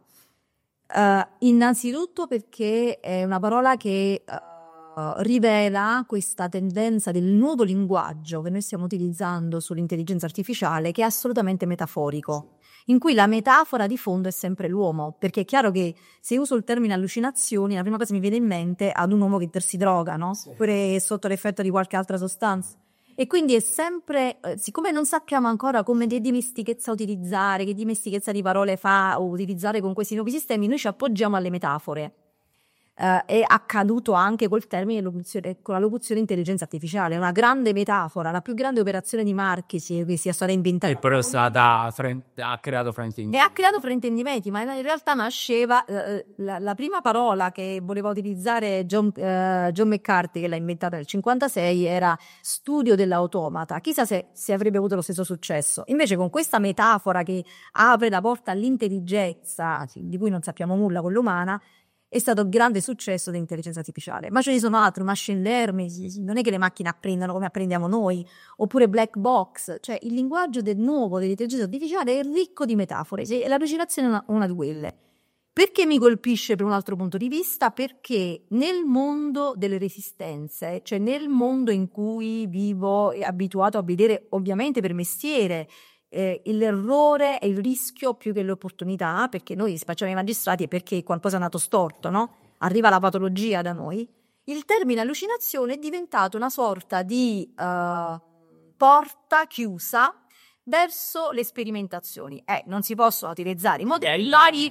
Uh, innanzitutto perché è una parola che uh, rivela questa tendenza del nuovo linguaggio che noi stiamo utilizzando sull'intelligenza artificiale, che è assolutamente metaforico, in cui la metafora di fondo è sempre l'uomo, perché è chiaro che se uso il termine allucinazioni, la prima cosa che mi viene in mente è ad un uomo che si droga, no? Sì. Oppure sotto l'effetto di qualche altra sostanza. E quindi è sempre, eh, siccome non sappiamo ancora come che dimestichezza utilizzare, che dimestichezza di parole fa o utilizzare con questi nuovi sistemi, noi ci appoggiamo alle metafore. Uh, è accaduto anche col termine con la locuzione intelligenza artificiale, una grande metafora, la più grande operazione di marketing che sia stata inventata. E però è stata ha creato fraintendimenti. E ha creato fraintendimenti, ma in realtà nasceva uh, la, la prima parola che voleva utilizzare John, uh, John McCarthy, che l'ha inventata nel cinquantasei, era studio dell'automata. Chissà se, se avrebbe avuto lo stesso successo. Invece con questa metafora che apre la porta all'intelligenza, di cui non sappiamo nulla con l'umana, è stato un grande successo dell'intelligenza artificiale. Ma ce ne sono altri, machine learning, non è che le macchine apprendono come apprendiamo noi, oppure black box, cioè il linguaggio del nuovo dell'intelligenza artificiale è ricco di metafore, e l'allucinazione è una, una di quelle. Perché mi colpisce per un altro punto di vista? Perché nel mondo delle resistenze, cioè nel mondo in cui vivo e abituato a vedere ovviamente per mestiere, Eh, l'errore e il rischio più che l'opportunità, perché noi facciamo i magistrati e perché qualcosa è andato storto, no? Arriva la patologia da noi. Il termine allucinazione è diventato una sorta di uh, porta chiusa verso le sperimentazioni. Eh, non si possono utilizzare i modelli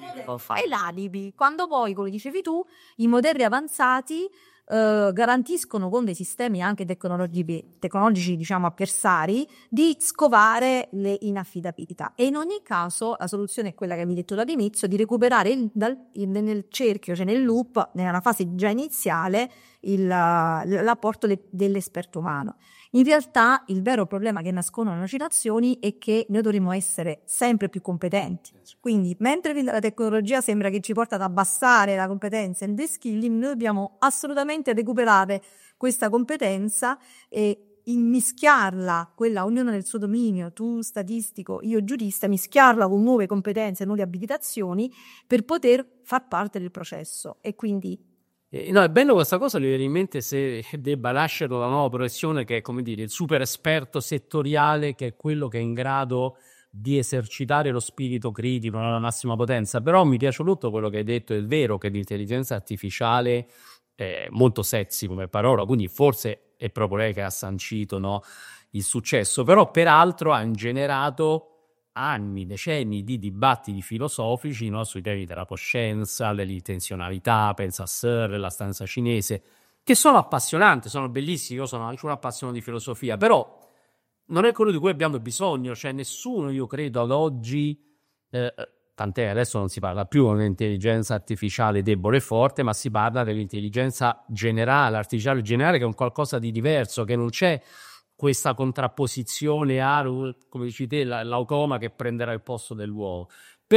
e l'alibi. Quando poi, come dicevi tu, i modelli avanzati Uh, garantiscono con dei sistemi anche tecnologici, tecnologici diciamo avversari, di scovare le inaffidabilità, e in ogni caso la soluzione è quella che vi ho detto dall'inizio, di recuperare il, dal, il, nel cerchio, cioè nel loop, nella fase già iniziale, il, l'apporto de, dell'esperto umano. In realtà il vero problema che nascondono le allucinazioni è che noi dovremmo essere sempre più competenti. Quindi mentre la tecnologia sembra che ci porta ad abbassare la competenza e il de-skilling, noi dobbiamo assolutamente recuperare questa competenza e immischiarla, quella ognuno nel suo dominio, tu statistico, io giurista, mischiarla con nuove competenze, nuove abilitazioni per poter far parte del processo. E quindi Eh, no, è bello questa cosa, mi viene in mente se debba nascere una nuova professione che è, come dire, il super esperto settoriale, che è quello che è in grado di esercitare lo spirito critico alla massima potenza. Però mi piace molto quello che hai detto, è vero che l'intelligenza artificiale è molto sexy come parola, quindi forse è proprio lei che ha sancito, no, il successo, però peraltro ha ingenerato anni, decenni di dibattiti filosofici, no, sui temi della coscienza, dell'intenzionalità, pensa a Searle, la stanza cinese, che sono appassionanti, sono bellissimi. Io sono anche un appassionato di filosofia, però non è quello di cui abbiamo bisogno, cioè nessuno, io credo, ad oggi, eh, tant'è adesso non si parla più di un'intelligenza artificiale debole e forte, ma si parla dell'intelligenza generale, artificiale generale, che è un qualcosa di diverso, che non c'è questa contrapposizione a, come dici te, l'automa che prenderà il posto dell'uomo.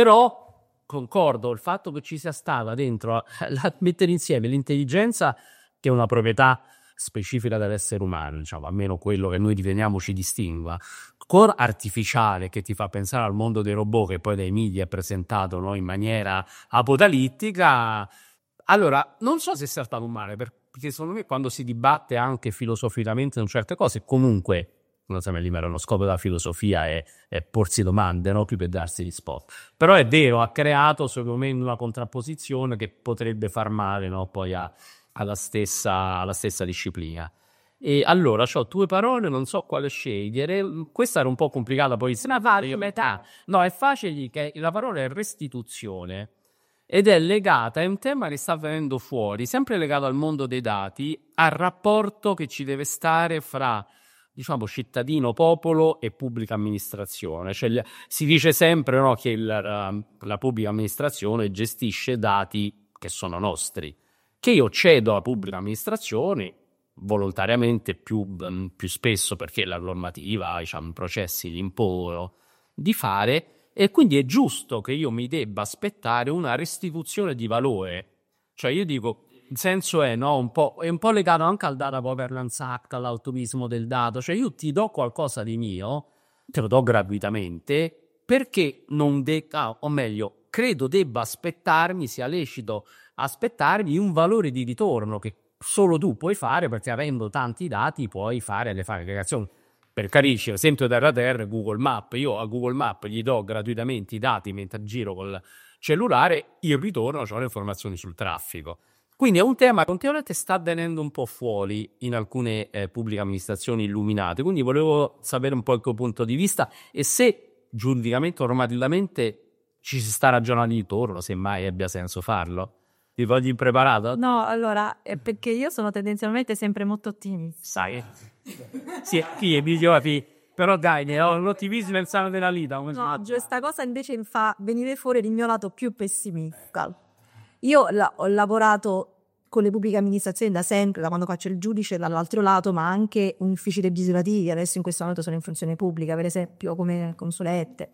Però concordo, il fatto che ci sia stata dentro a, a mettere insieme l'intelligenza, che è una proprietà specifica dell'essere umano, diciamo, almeno quello che noi riteniamo ci distingua, con artificiale che ti fa pensare al mondo dei robot, che poi dai media è presentato, no, in maniera apocalittica. Allora, non so se sia stato un male, perché secondo me quando si dibatte anche filosoficamente su certe cose, comunque, non so, lì lo scopo della filosofia è, è porsi domande, no, più per darsi risposte. Però è vero, ha creato secondo me una contrapposizione che potrebbe far male, no, poi a, alla, stessa, alla stessa disciplina. E allora, ho due parole, non so quale scegliere. Questa era un po' complicata, poi se ne fa metà. No, è facile, che la parola è restituzione. Ed è legata, è un tema che sta venendo fuori, sempre legato al mondo dei dati, al rapporto che ci deve stare fra diciamo, cittadino, popolo e pubblica amministrazione. Cioè, si dice sempre, no, che il, la pubblica amministrazione gestisce dati che sono nostri, che io cedo alla pubblica amministrazione volontariamente più, più spesso perché la normativa, diciamo, i processi li impongono di fare, e quindi è giusto che io mi debba aspettare una restituzione di valore. Cioè io dico, il senso è, no, un po', è un po' legato anche al data governance act, all'automismo del dato. Cioè io ti do qualcosa di mio, te lo do gratuitamente, perché non de- ah, o meglio, credo debba aspettarmi, sia lecito aspettarmi un valore di ritorno che solo tu puoi fare, perché avendo tanti dati puoi fare le fare aggregazioni. Per carirci, esempio terra terra, Google Map. Io a Google Map gli do gratuitamente i dati mentre giro col cellulare, il ritorno ho le informazioni sul traffico. Quindi è un tema che continuamente sta venendo un po' fuori in alcune eh, pubbliche amministrazioni illuminate, quindi volevo sapere un po' il tuo punto di vista e se giuridicamente o normativamente ci si sta ragionando intorno, se mai abbia senso farlo. Ti voglio impreparato? No, allora, è perché io sono tendenzialmente sempre molto ottimista. Sai? Sì, chi è migliore, però dai, ne ho l'ottimismo nel sano della vita. No, questa cosa invece mi fa venire fuori il mio lato più pessimista. Io la, ho lavorato con le pubbliche amministrazioni da sempre, da quando faccio il giudice dall'altro lato, ma anche in uffici legislativi. Adesso in questo momento sono in funzione pubblica, per esempio come consulente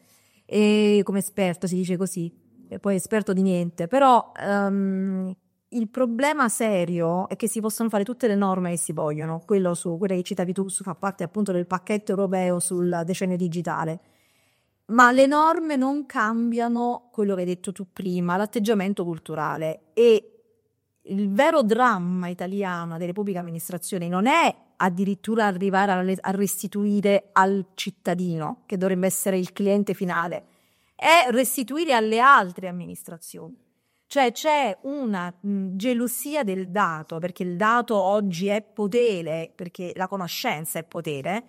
e come esperto, si dice così, e poi esperto di niente. Però um, il problema serio è che si possono fare tutte le norme che si vogliono, quello su quelle che citavi tu, su, fa parte appunto del pacchetto europeo sul decennio digitale. Ma le norme non cambiano quello che hai detto tu prima, l'atteggiamento culturale. E il vero dramma italiano delle pubbliche amministrazioni non è addirittura arrivare a, a restituire al cittadino, che dovrebbe essere il cliente finale, è restituire alle altre amministrazioni. Cioè c'è una mh, gelosia del dato, perché il dato oggi è potere, perché la conoscenza è potere.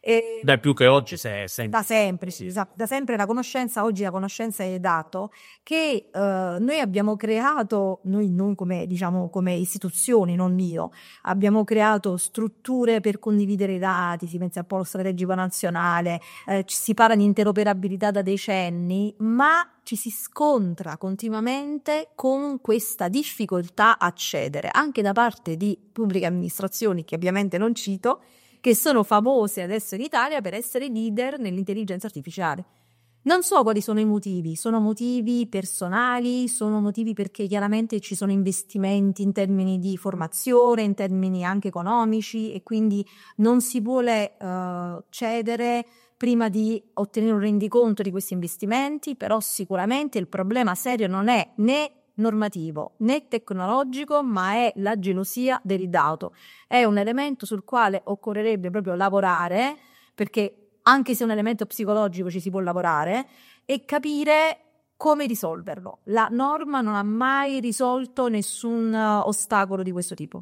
E da più che oggi se, se... da sempre, sì, da sempre la conoscenza, oggi la conoscenza è dato, che eh, noi abbiamo creato, noi non come, diciamo, come istituzioni, non io, abbiamo creato strutture per condividere i dati, si pensa al polo strategico nazionale, eh, si parla di interoperabilità da decenni, ma ci si scontra continuamente con questa difficoltà a cedere, anche da parte di pubbliche amministrazioni, che ovviamente non cito, che sono famose adesso in Italia per essere leader nell'intelligenza artificiale. Non so quali sono i motivi, sono motivi personali, sono motivi perché chiaramente ci sono investimenti in termini di formazione, in termini anche economici, e quindi non si vuole uh, cedere prima di ottenere un rendiconto di questi investimenti. Però sicuramente il problema serio non è né normativo né tecnologico, ma è la gelosia del dato. È un elemento sul quale occorrerebbe proprio lavorare, perché anche se è un elemento psicologico ci si può lavorare, e capire come risolverlo. La norma non ha mai risolto nessun uh, ostacolo di questo tipo.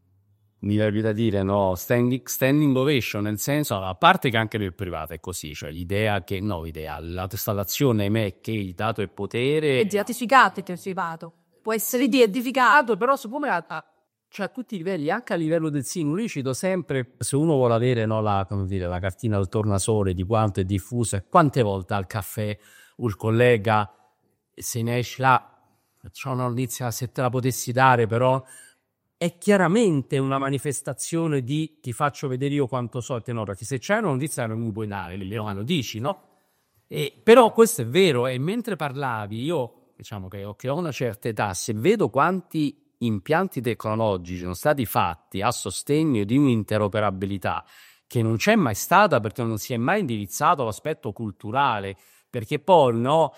Mi viene da dire, no, standing, standing ovation, nel senso, a parte che anche nel privato è così, cioè l'idea che, no, l'idea, la installazione è che il dato è potere... È certificato, è certificato. Può essere identificato, però siccome a, a, cioè a tutti i livelli, anche a livello del singolo, io cito sempre, se uno vuole avere, no, la, come dire, la cartina al tornasole di quanto è diffuso, quante volte al caffè un collega se ne esce là, c'è una notizia, se te la potessi dare, però... è chiaramente una manifestazione di ti faccio vedere io quanto so, te no, perché se c'è una notizia non mi puoi dare, lo dici, no? E, però questo è vero, e mentre parlavi io, diciamo che ho, che ho una certa età, se vedo quanti impianti tecnologici sono stati fatti a sostegno di un'interoperabilità che non c'è mai stata, perché non si è mai indirizzato l'aspetto culturale, perché poi, no...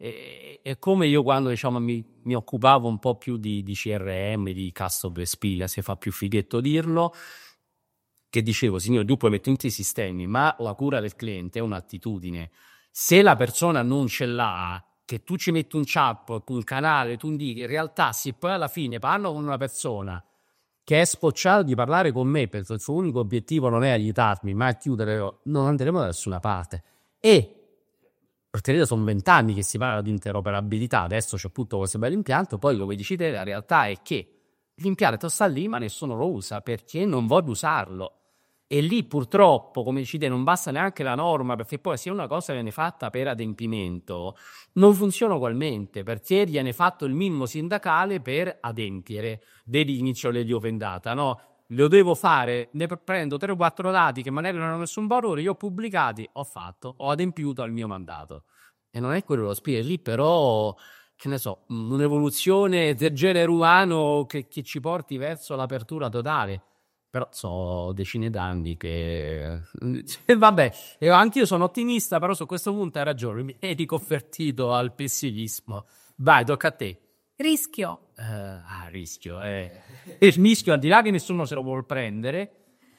è come io quando, diciamo, mi, mi occupavo un po' più di, di C R M, di customer experience, se fa più fighetto dirlo, che dicevo, signore, tu puoi mettere tutti i sistemi, ma la cura del cliente è un'attitudine. Se la persona non ce l'ha, che tu ci metti un chatbot, un canale, tu indichi, in realtà se poi alla fine parlo con una persona che è scocciata di parlare con me perché il suo unico obiettivo non è aiutarmi ma è chiudere, non andremo da nessuna parte. E perché sono vent'anni che si parla di interoperabilità, adesso c'è tutto questo bel impianto, poi come dici te la realtà è che l'impianto sta lì ma nessuno lo usa perché non voglio usarlo, E lì purtroppo, come dici te, non basta neanche la norma, perché poi se una cosa viene fatta per adempimento non funziona ugualmente, perché viene fatto il minimo sindacale per adempiere. Vedi Nicciole di Ovendata, no? Lo devo fare, ne prendo tre o quattro dati che magari non hanno nessun valore, io ho pubblicati, ho fatto, ho adempiuto al mio mandato. E non è quello lo spirito, lì però, che ne so, un'evoluzione del genere umano che, che ci porti verso l'apertura totale. Però so decine d'anni che vabbè, e anche io sono ottimista, però su questo punto hai ragione, mi hai riconvertito al pessimismo. Vai, tocca a te. Rischio. Uh, ah, rischio, eh. E il rischio, al di là che nessuno se lo vuol prendere,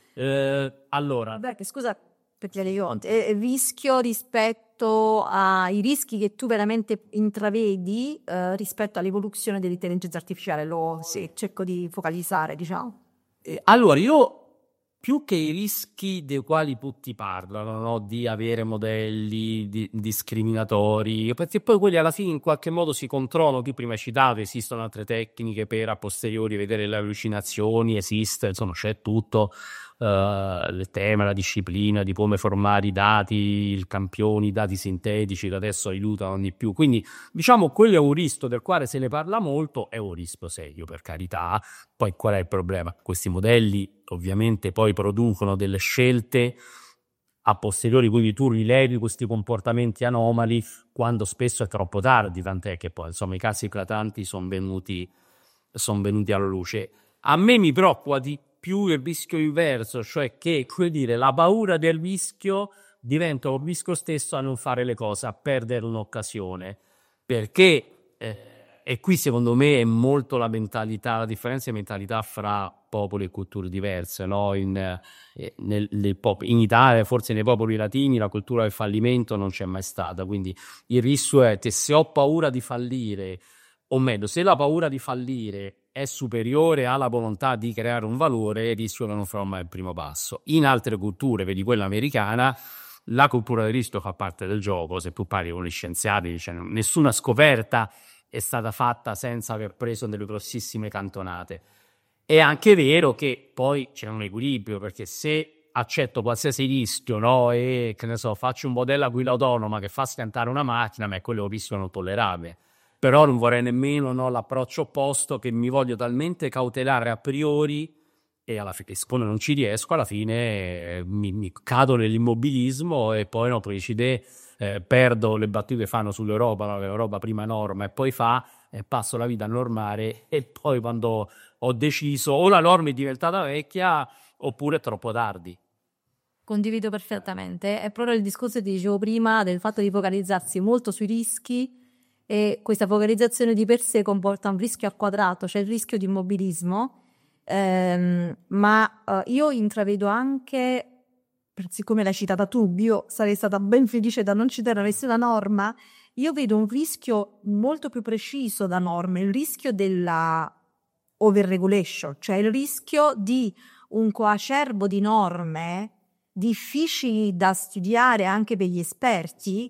eh, allora. Beh, scusa per chiedere i conti, eh, rischio rispetto ai rischi che tu veramente intravedi eh, rispetto all'evoluzione dell'intelligenza artificiale, lo sì, cerco di focalizzare, diciamo. Eh, allora, io più che i rischi dei quali tutti parlano, no? Di avere modelli di, discriminatori, perché poi quelli alla fine in qualche modo si controllano. Tu prima hai citato, esistono altre tecniche per a posteriori vedere le allucinazioni, esiste, insomma c'è tutto, uh, il tema, la disciplina di come formare i dati, i campioni, i dati sintetici che adesso aiutano di più. Quindi diciamo quello è un rischio del quale se ne parla molto, è un rischio serio per carità. Poi qual è il problema? Questi modelli ovviamente poi producono delle scelte a posteriori, quindi tu rilevi questi comportamenti anomali quando spesso è troppo tardi, tant'è che poi insomma i casi eclatanti sono venuti, son venuti alla luce. A me mi preoccupa di più il rischio inverso, cioè che, come dire, la paura del rischio diventa un rischio stesso a non fare le cose, a perdere un'occasione, perché eh, e qui secondo me è molto la mentalità, la differenza di mentalità fra popoli e culture diverse, no? In, eh, nel, nel pop, in Italia, forse nei popoli latini, la cultura del fallimento non c'è mai stata, quindi il rischio è che se ho paura di fallire, o meglio, se la paura di fallire è superiore alla volontà di creare un valore, il rischio che non farò mai il primo passo. In altre culture, vedi quella americana, la cultura del rischio fa parte del gioco. Se tu parli con gli scienziati, cioè, nessuna scoperta è stata fatta senza aver preso delle grossissime cantonate. È anche vero che poi c'è un equilibrio, perché se accetto qualsiasi rischio, no, e che ne so, faccio un modello a guida autonoma che fa schiantare una macchina, ma quello è un rischio non tollerabile. Però non vorrei nemmeno, no, l'approccio opposto, che mi voglio talmente cautelare a priori e alla fine, siccome non ci riesco, alla fine eh, mi, mi cado nell'immobilismo e poi no, poi decide, eh, perdo le battute che fanno sull'Europa, no? L'Europa prima norma e poi fa, e passo la vita a normare, e poi quando ho deciso o la norma è diventata vecchia oppure è troppo tardi. Condivido perfettamente, è proprio il discorso che dicevo prima del fatto di focalizzarsi molto sui rischi, e questa focalizzazione di per sé comporta un rischio al quadrato, cioè il rischio di immobilismo, ehm, ma uh, io intravedo anche, siccome l'hai citata tu, io sarei stata ben felice da non citare nessuna norma, io vedo un rischio molto più preciso da norme, il rischio della overregulation, cioè il rischio di un coacervo di norme difficili da studiare anche per gli esperti,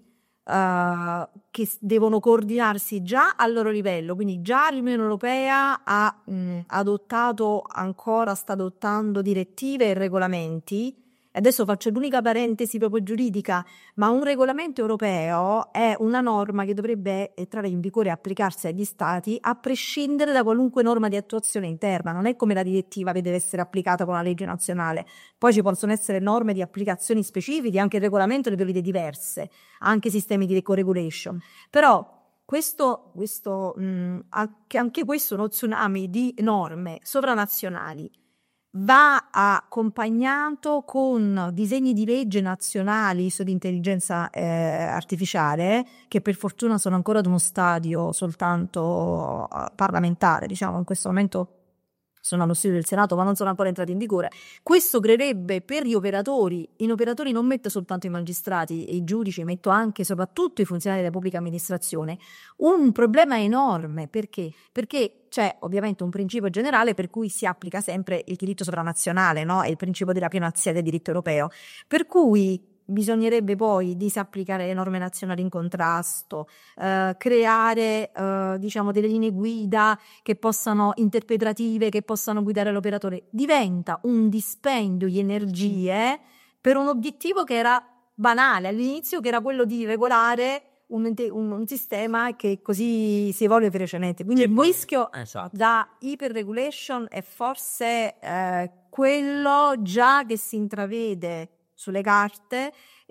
uh, che devono coordinarsi già al loro livello. Quindi già l'Unione Europea ha mh, adottato, ancora sta adottando direttive e regolamenti. Adesso faccio l'unica parentesi proprio giuridica, ma un regolamento europeo è una norma che dovrebbe entrare in vigore e applicarsi agli stati a prescindere da qualunque norma di attuazione interna. Non è come la direttiva che deve essere applicata con la legge nazionale. Poi ci possono essere norme di applicazioni specifiche, anche il regolamento le prevede diverse, anche sistemi di co-regulation. Però questo, questo mh, anche, anche questo uno tsunami di norme sovranazionali va accompagnato con disegni di legge nazionali sull'intelligenza eh, artificiale, che per fortuna sono ancora ad uno stadio soltanto uh, parlamentare, diciamo, in questo momento sono allo studio del Senato, ma non sono ancora entrati in vigore. Questo creerebbe per gli operatori, in operatori non metto soltanto i magistrati e i giudici, metto anche e soprattutto i funzionari della pubblica amministrazione, un problema enorme. Perché? Perché c'è ovviamente un principio generale per cui si applica sempre il diritto sovranazionale, no? È il principio della primazia del diritto europeo, per cui bisognerebbe poi disapplicare le norme nazionali in contrasto, eh, creare eh, diciamo delle linee guida che possano interpretative, che possano guidare l'operatore. Diventa un dispendio di energie per un obiettivo che era banale all'inizio, che era quello di regolare un, un, un sistema che così si evolve velocemente. Quindi il rischio Esatto. da hyper-regulation è forse eh, quello già che si intravede sulle carte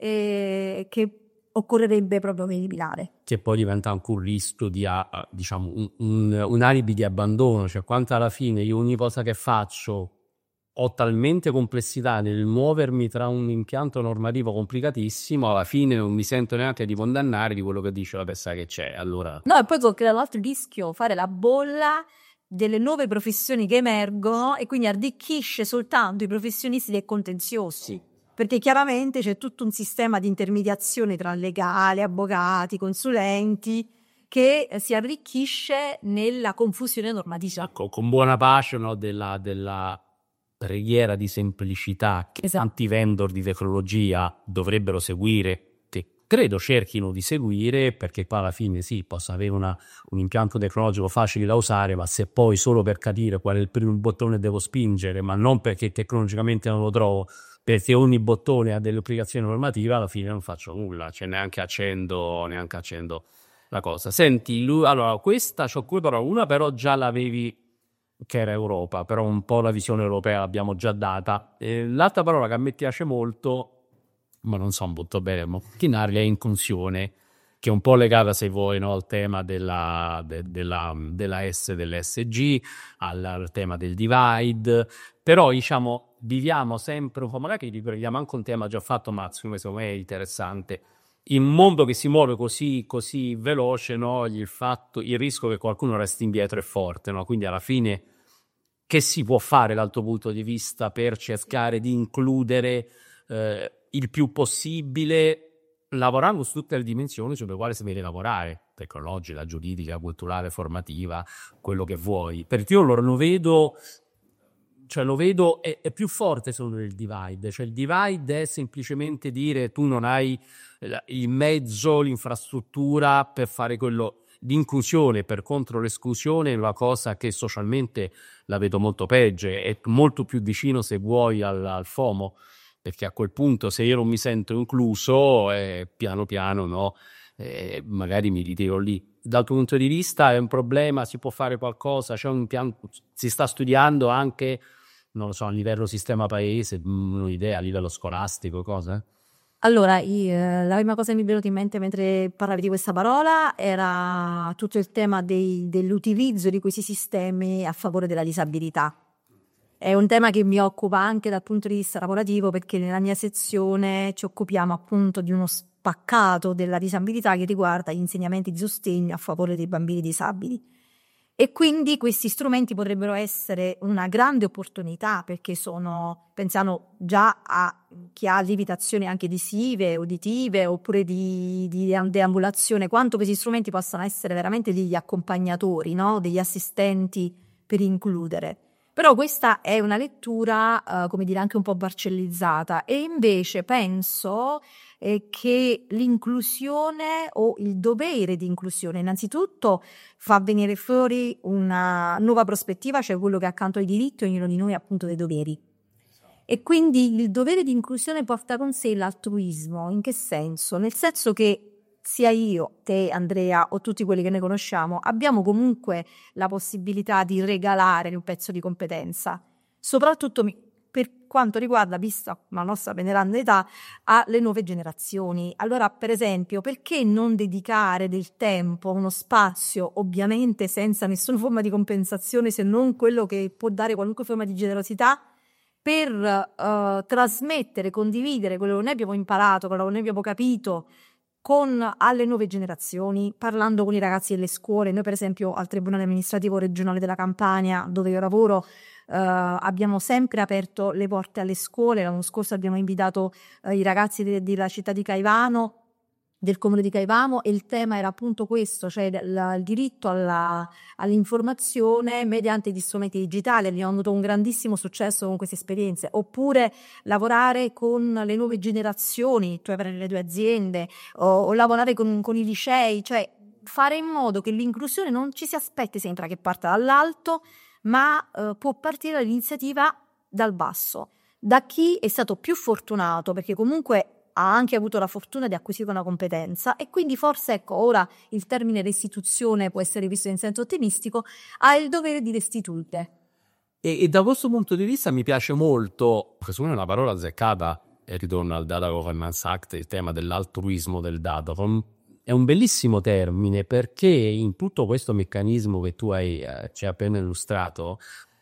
e che occorrerebbe proprio eliminare. Che poi diventa anche un rischio di, uh, diciamo, un, un, un alibi di abbandono, cioè quanto alla fine io ogni cosa che faccio ho talmente complessità nel muovermi tra un impianto normativo complicatissimo, alla fine non mi sento neanche di condannare di quello che dice la persona che c'è. Allora... No, e poi crea l'altro rischio, fare la bolla delle nuove professioni che emergono e quindi arricchisce soltanto i professionisti del contenzioso. Sì. Perché chiaramente c'è tutto un sistema di intermediazione tra legale, avvocati, consulenti, che si arricchisce nella confusione normativa. Ecco, con buona pace, no, della, della preghiera di semplicità che Esatto. tanti vendor di tecnologia dovrebbero seguire, che credo cerchino di seguire, perché poi alla fine sì, posso avere una, un impianto tecnologico facile da usare, ma se poi solo per capire qual è il primo bottone devo spingere, ma non perché tecnologicamente non lo trovo, perché ogni bottone ha delle applicazioni normative, alla fine non faccio nulla, cioè neanche accendo, neanche accendo la cosa. Senti, lui, allora questa c'ho qui però una, però già l'avevi, che era Europa, però un po' la visione europea l'abbiamo già data. E l'altra parola che a me piace molto, ma non so molto bene macchinare, è inclusione, che è un po' legata, se vuoi, no, al tema della, de, della, della S e dell'S G, al, al tema del divide, però diciamo viviamo sempre un po', magari riprendiamo anche un tema già fatto, ma secondo me è interessante, in un mondo che si muove così, così veloce, no, il, fatto, il rischio che qualcuno resti indietro è forte, no? Quindi alla fine che si può fare dal tuo punto di vista per cercare di includere eh, il più possibile, lavorando su tutte le dimensioni sulle quali si deve lavorare, tecnologica, giuridica, culturale, formativa, quello che vuoi, perché io lo, lo vedo, cioè lo vedo, è, è più forte solo il divide, cioè il divide è semplicemente dire tu non hai il mezzo, l'infrastruttura per fare quello. L'inclusione per contro l'esclusione è una cosa che socialmente la vedo molto peggio, è molto più vicino, se vuoi, al, al FOMO, perché a quel punto se io non mi sento incluso eh, piano piano no, eh, magari mi ritiro lì. Dal tuo punto di vista è un problema, si può fare qualcosa, c'è un piano, si sta studiando anche, non lo so, a livello sistema paese, un'idea a livello scolastico, cosa? Allora, io, la prima cosa che mi è venuta in mente mentre parlavi di questa parola era tutto il tema dei, dell'utilizzo di questi sistemi a favore della disabilità. È un tema che mi occupa anche dal punto di vista lavorativo, perché nella mia sezione ci occupiamo appunto di uno spaccato della disabilità che riguarda gli insegnamenti di sostegno a favore dei bambini disabili. E quindi questi strumenti potrebbero essere una grande opportunità, perché sono, pensiamo già a chi ha limitazioni anche visive, uditive, oppure di, di deambulazione, quanto questi strumenti possano essere veramente degli accompagnatori, no? Degli assistenti per includere. Però questa è una lettura, uh, come dire, anche un po' parcellizzata, e invece penso eh, che l'inclusione o il dovere di inclusione innanzitutto fa venire fuori una nuova prospettiva, cioè quello che accanto ai diritti ognuno di noi ha appunto dei doveri. E quindi il dovere di inclusione porta con sé l'altruismo. In che senso? Nel senso che sia io, te, Andrea o tutti quelli che ne conosciamo abbiamo comunque la possibilità di regalare un pezzo di competenza, soprattutto per quanto riguarda, vista la nostra veneranda età, alle nuove generazioni. Allora, per esempio, perché non dedicare del tempo, uno spazio, ovviamente senza nessuna forma di compensazione se non quello che può dare qualunque forma di generosità, per uh, trasmettere, condividere quello che noi abbiamo imparato, quello che noi abbiamo capito con alle nuove generazioni, parlando con i ragazzi delle scuole. Noi per esempio al Tribunale Amministrativo Regionale della Campania, dove io lavoro, eh, abbiamo sempre aperto le porte alle scuole. L'anno scorso abbiamo invitato eh, i ragazzi de- della città di Caivano del Comune di Caivano e il tema era appunto questo, cioè il, il diritto alla, all'informazione mediante gli strumenti digitali. Abbiamo avuto un grandissimo successo con queste esperienze. Oppure lavorare con le nuove generazioni, cioè per le tue aziende, o, o lavorare con, con i licei, cioè fare in modo che l'inclusione non ci si aspetti sempre che parta dall'alto, ma eh, può partire l'iniziativa dal basso, da chi è stato più fortunato, perché comunque ha anche avuto la fortuna di acquisire una competenza, e quindi forse, ecco, ora il termine restituzione può essere visto in senso ottimistico, ha il dovere di restituire. E, e da questo punto di vista mi piace molto, secondo me è una parola azzeccata, e ritorno al Data Governance Act, il tema dell'altruismo del dato. È un bellissimo termine, perché in tutto questo meccanismo che tu hai eh, ci hai appena illustrato,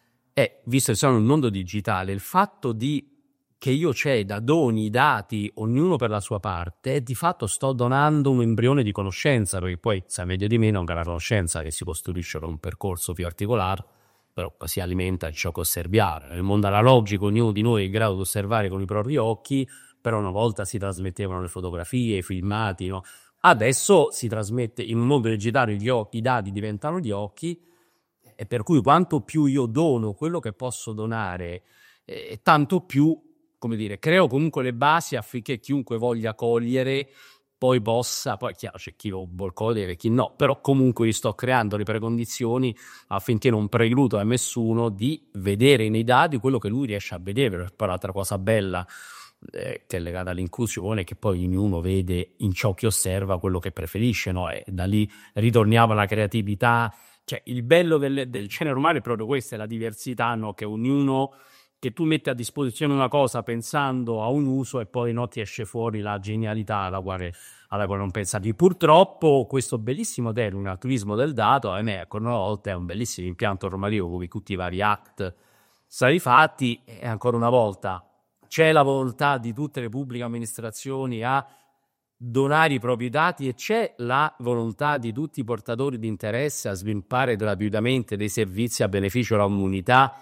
è, visto che siamo nel mondo digitale, il fatto di che io ceda, doni i dati, ognuno per la sua parte, e di fatto sto donando un embrione di conoscenza, perché poi sa meglio di me non che la conoscenza che si costruisce con un percorso più articolato, però si alimenta di ciò che osserviamo. Nel mondo analogico ognuno di noi è in grado di osservare con i propri occhi, però una volta si trasmettevano le fotografie, i filmati, no? Adesso si trasmette, in un mondo digitale gli occhi, i dati diventano gli occhi, e per cui quanto più io dono quello che posso donare, eh, tanto più, come dire, creo comunque le basi affinché chiunque voglia cogliere poi possa, poi è chiaro c'è chi lo vuol cogliere e chi no, però comunque io sto creando le precondizioni affinché non precludo a nessuno di vedere nei dati quello che lui riesce a vedere. Poi l'altra cosa bella eh, che è legata all'inclusione è che poi ognuno vede in ciò che osserva quello che preferisce, no? E da lì ritorniamo alla creatività. Cioè il bello del, del genere umano è proprio questo, è la diversità, no? Che ognuno, che tu metti a disposizione una cosa pensando a un uso e poi no, ti esce fuori la genialità alla quale, alla quale non pensavi. Purtroppo questo bellissimo termine, altruismo del dato, a me ancora una volta è un bellissimo impianto normativo come tutti i vari act stati fatti, e ancora una volta c'è la volontà di tutte le pubbliche amministrazioni a donare i propri dati e c'è la volontà di tutti i portatori di interesse a sviluppare gratuitamente dei servizi a beneficio della comunità.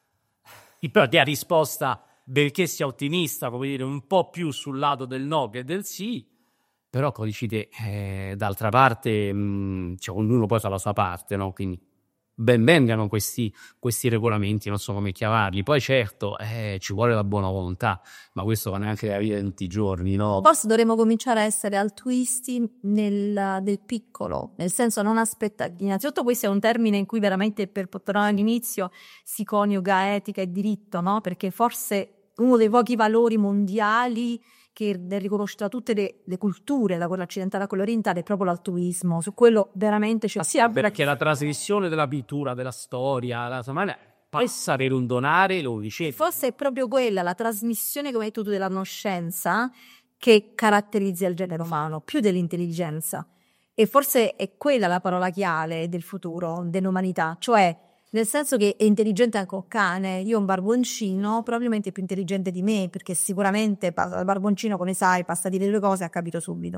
Però ti ha risposta, perché sia ottimista, come dire, un po' più sul lato del no che del sì, però come dici te, eh, d'altra parte mh, cioè, ognuno poi fa la sua parte, no? Quindi ben vengano questi, questi regolamenti, non so come chiamarli. Poi certo eh, ci vuole la buona volontà, ma questo va neanche la vita di tutti i giorni, no? Forse dovremmo cominciare a essere altruisti nel, nel piccolo, nel senso non aspettare. Innanzitutto questo è un termine in cui veramente, per tornare all'inizio, si coniuga etica e diritto, no? Perché forse uno dei pochi valori mondiali che è riconosciuto da tutte le, le culture, da quella occidentale a quella orientale, è proprio l'altruismo. Su quello veramente c'è. Sì, perché la trasmissione della pittura, della storia, la sommaria, passa per un donare, lo dicevi. Forse è proprio quella, la trasmissione, come hai detto tu, della conoscenza che caratterizza il genere umano, più dell'intelligenza. E forse è quella la parola chiave del futuro, dell'umanità, cioè nel senso che è intelligente anche un cane. Io ho un barboncino, probabilmente è più intelligente di me, perché sicuramente il barboncino, come sai, passa a dire le cose e ha capito subito.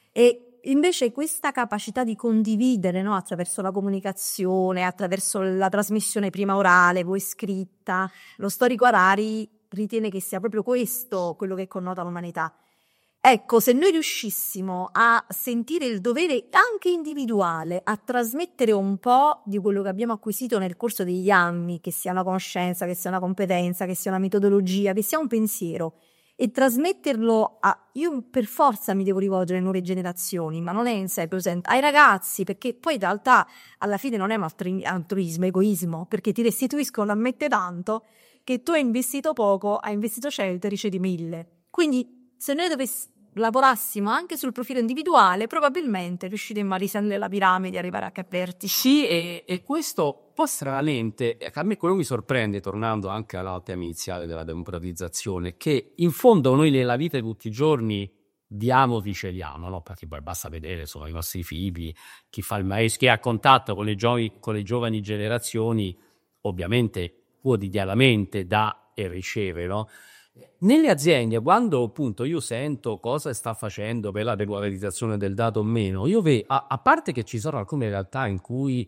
E invece questa capacità di condividere, no, attraverso la comunicazione, attraverso la trasmissione prima orale, poi scritta, lo storico Harari ritiene che sia proprio questo quello che connota l'umanità. Ecco, se noi riuscissimo a sentire il dovere anche individuale, a trasmettere un po' di quello che abbiamo acquisito nel corso degli anni, che sia una conoscenza, che sia una competenza, che sia una metodologia, che sia un pensiero, e trasmetterlo a... Io per forza mi devo rivolgere alle nuove generazioni, ma non è in sé presente, ai ragazzi, perché poi in realtà alla fine non è un altruismo, è egoismo, perché ti restituiscono talmente tanto che tu hai investito poco, hai investito cento e ricevi mille. Quindi se noi dovessimo lavorassimo anche sul profilo individuale, probabilmente riusciremmo a risalire la piramide e arrivare a caperti. Sì, e, e questo poi stranamente, a me quello mi sorprende, tornando anche alla tema iniziale della democratizzazione, che in fondo noi nella vita di tutti i giorni diamo, riceliamo, no? Perché poi basta vedere, sono i nostri figli, chi fa il maestro, chi ha contatto con le, gio- con le giovani generazioni, ovviamente quotidianamente dà e riceve, no? Nelle aziende, quando appunto io sento cosa sta facendo per la regolarizzazione del dato o meno, io vedo, a, a parte che ci sono alcune realtà in cui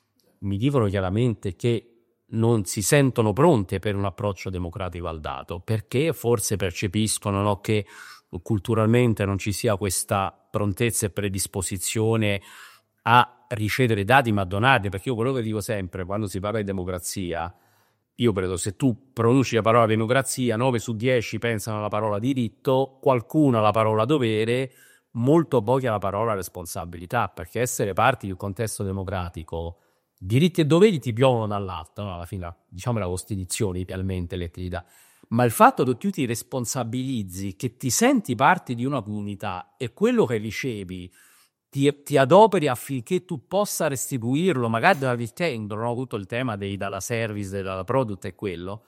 mi dicono chiaramente che non si sentono pronte per un approccio democratico al dato, perché forse percepiscono, no, che culturalmente non ci sia questa prontezza e predisposizione a ricevere dati ma a donarli, perché io quello che dico sempre quando si parla di democrazia, io credo se tu pronunci la parola democrazia, nove su dieci pensano alla parola diritto, qualcuno alla parola dovere, molto pochi alla parola responsabilità, perché essere parte di un contesto democratico, diritti e doveri ti piovono dall'alto, no? Alla fine, diciamo la Costituzione, idealmente letti da, ma il fatto che tu ti responsabilizzi, che ti senti parte di una comunità e quello che ricevi ti, ti adoperi affinché tu possa restituirlo, magari arricchendo, no? Tutto il tema dei dalla service, dalla product è quello.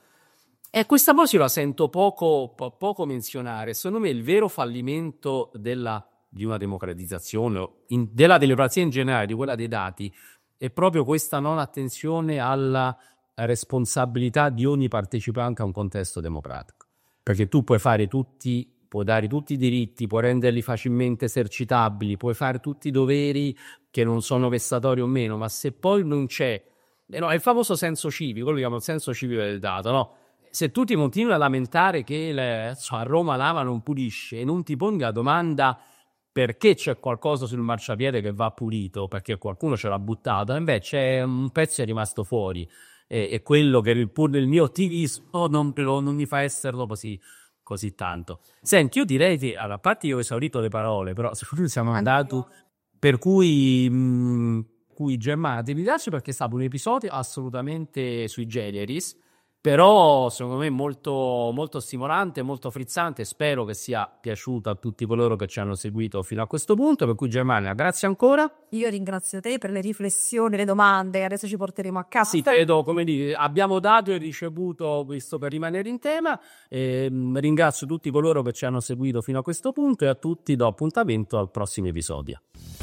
E questa cosa io la sento poco, po- poco menzionare. Secondo me il vero fallimento della, di una democratizzazione, in, della democrazia in generale, di quella dei dati, è proprio questa non attenzione alla responsabilità di ogni partecipante a un contesto democratico. Perché tu puoi fare tutti, puoi dare tutti i diritti, puoi renderli facilmente esercitabili, puoi fare tutti i doveri che non sono vessatori o meno, ma se poi non c'è, eh no, è il famoso senso civico, quello che chiamano il senso civico del dato, no? Se tu ti continui a lamentare che le, so, a Roma lava non pulisce e non ti pongi la domanda perché c'è qualcosa sul marciapiede che va pulito, perché qualcuno ce l'ha buttato, invece c'è un pezzo che è rimasto fuori, e, e quello che pur nel mio ottimismo non, non mi fa esserlo così, così tanto. Senti, io direi che, allora, a parte io ho esaurito le parole, però secondo me siamo andati, per cui... Mh, cui Gemma ti piace perché è stato un episodio assolutamente sui generis, però secondo me molto, molto stimolante, molto frizzante. Spero che sia piaciuto a tutti coloro che ci hanno seguito fino a questo punto, per cui Germania, grazie ancora. Io ringrazio te per le riflessioni, le domande, adesso ci porteremo a casa. Sì, credo, come dire, abbiamo dato e ricevuto questo per rimanere in tema. E, mh, ringrazio tutti coloro che ci hanno seguito fino a questo punto e a tutti do appuntamento al prossimo episodio.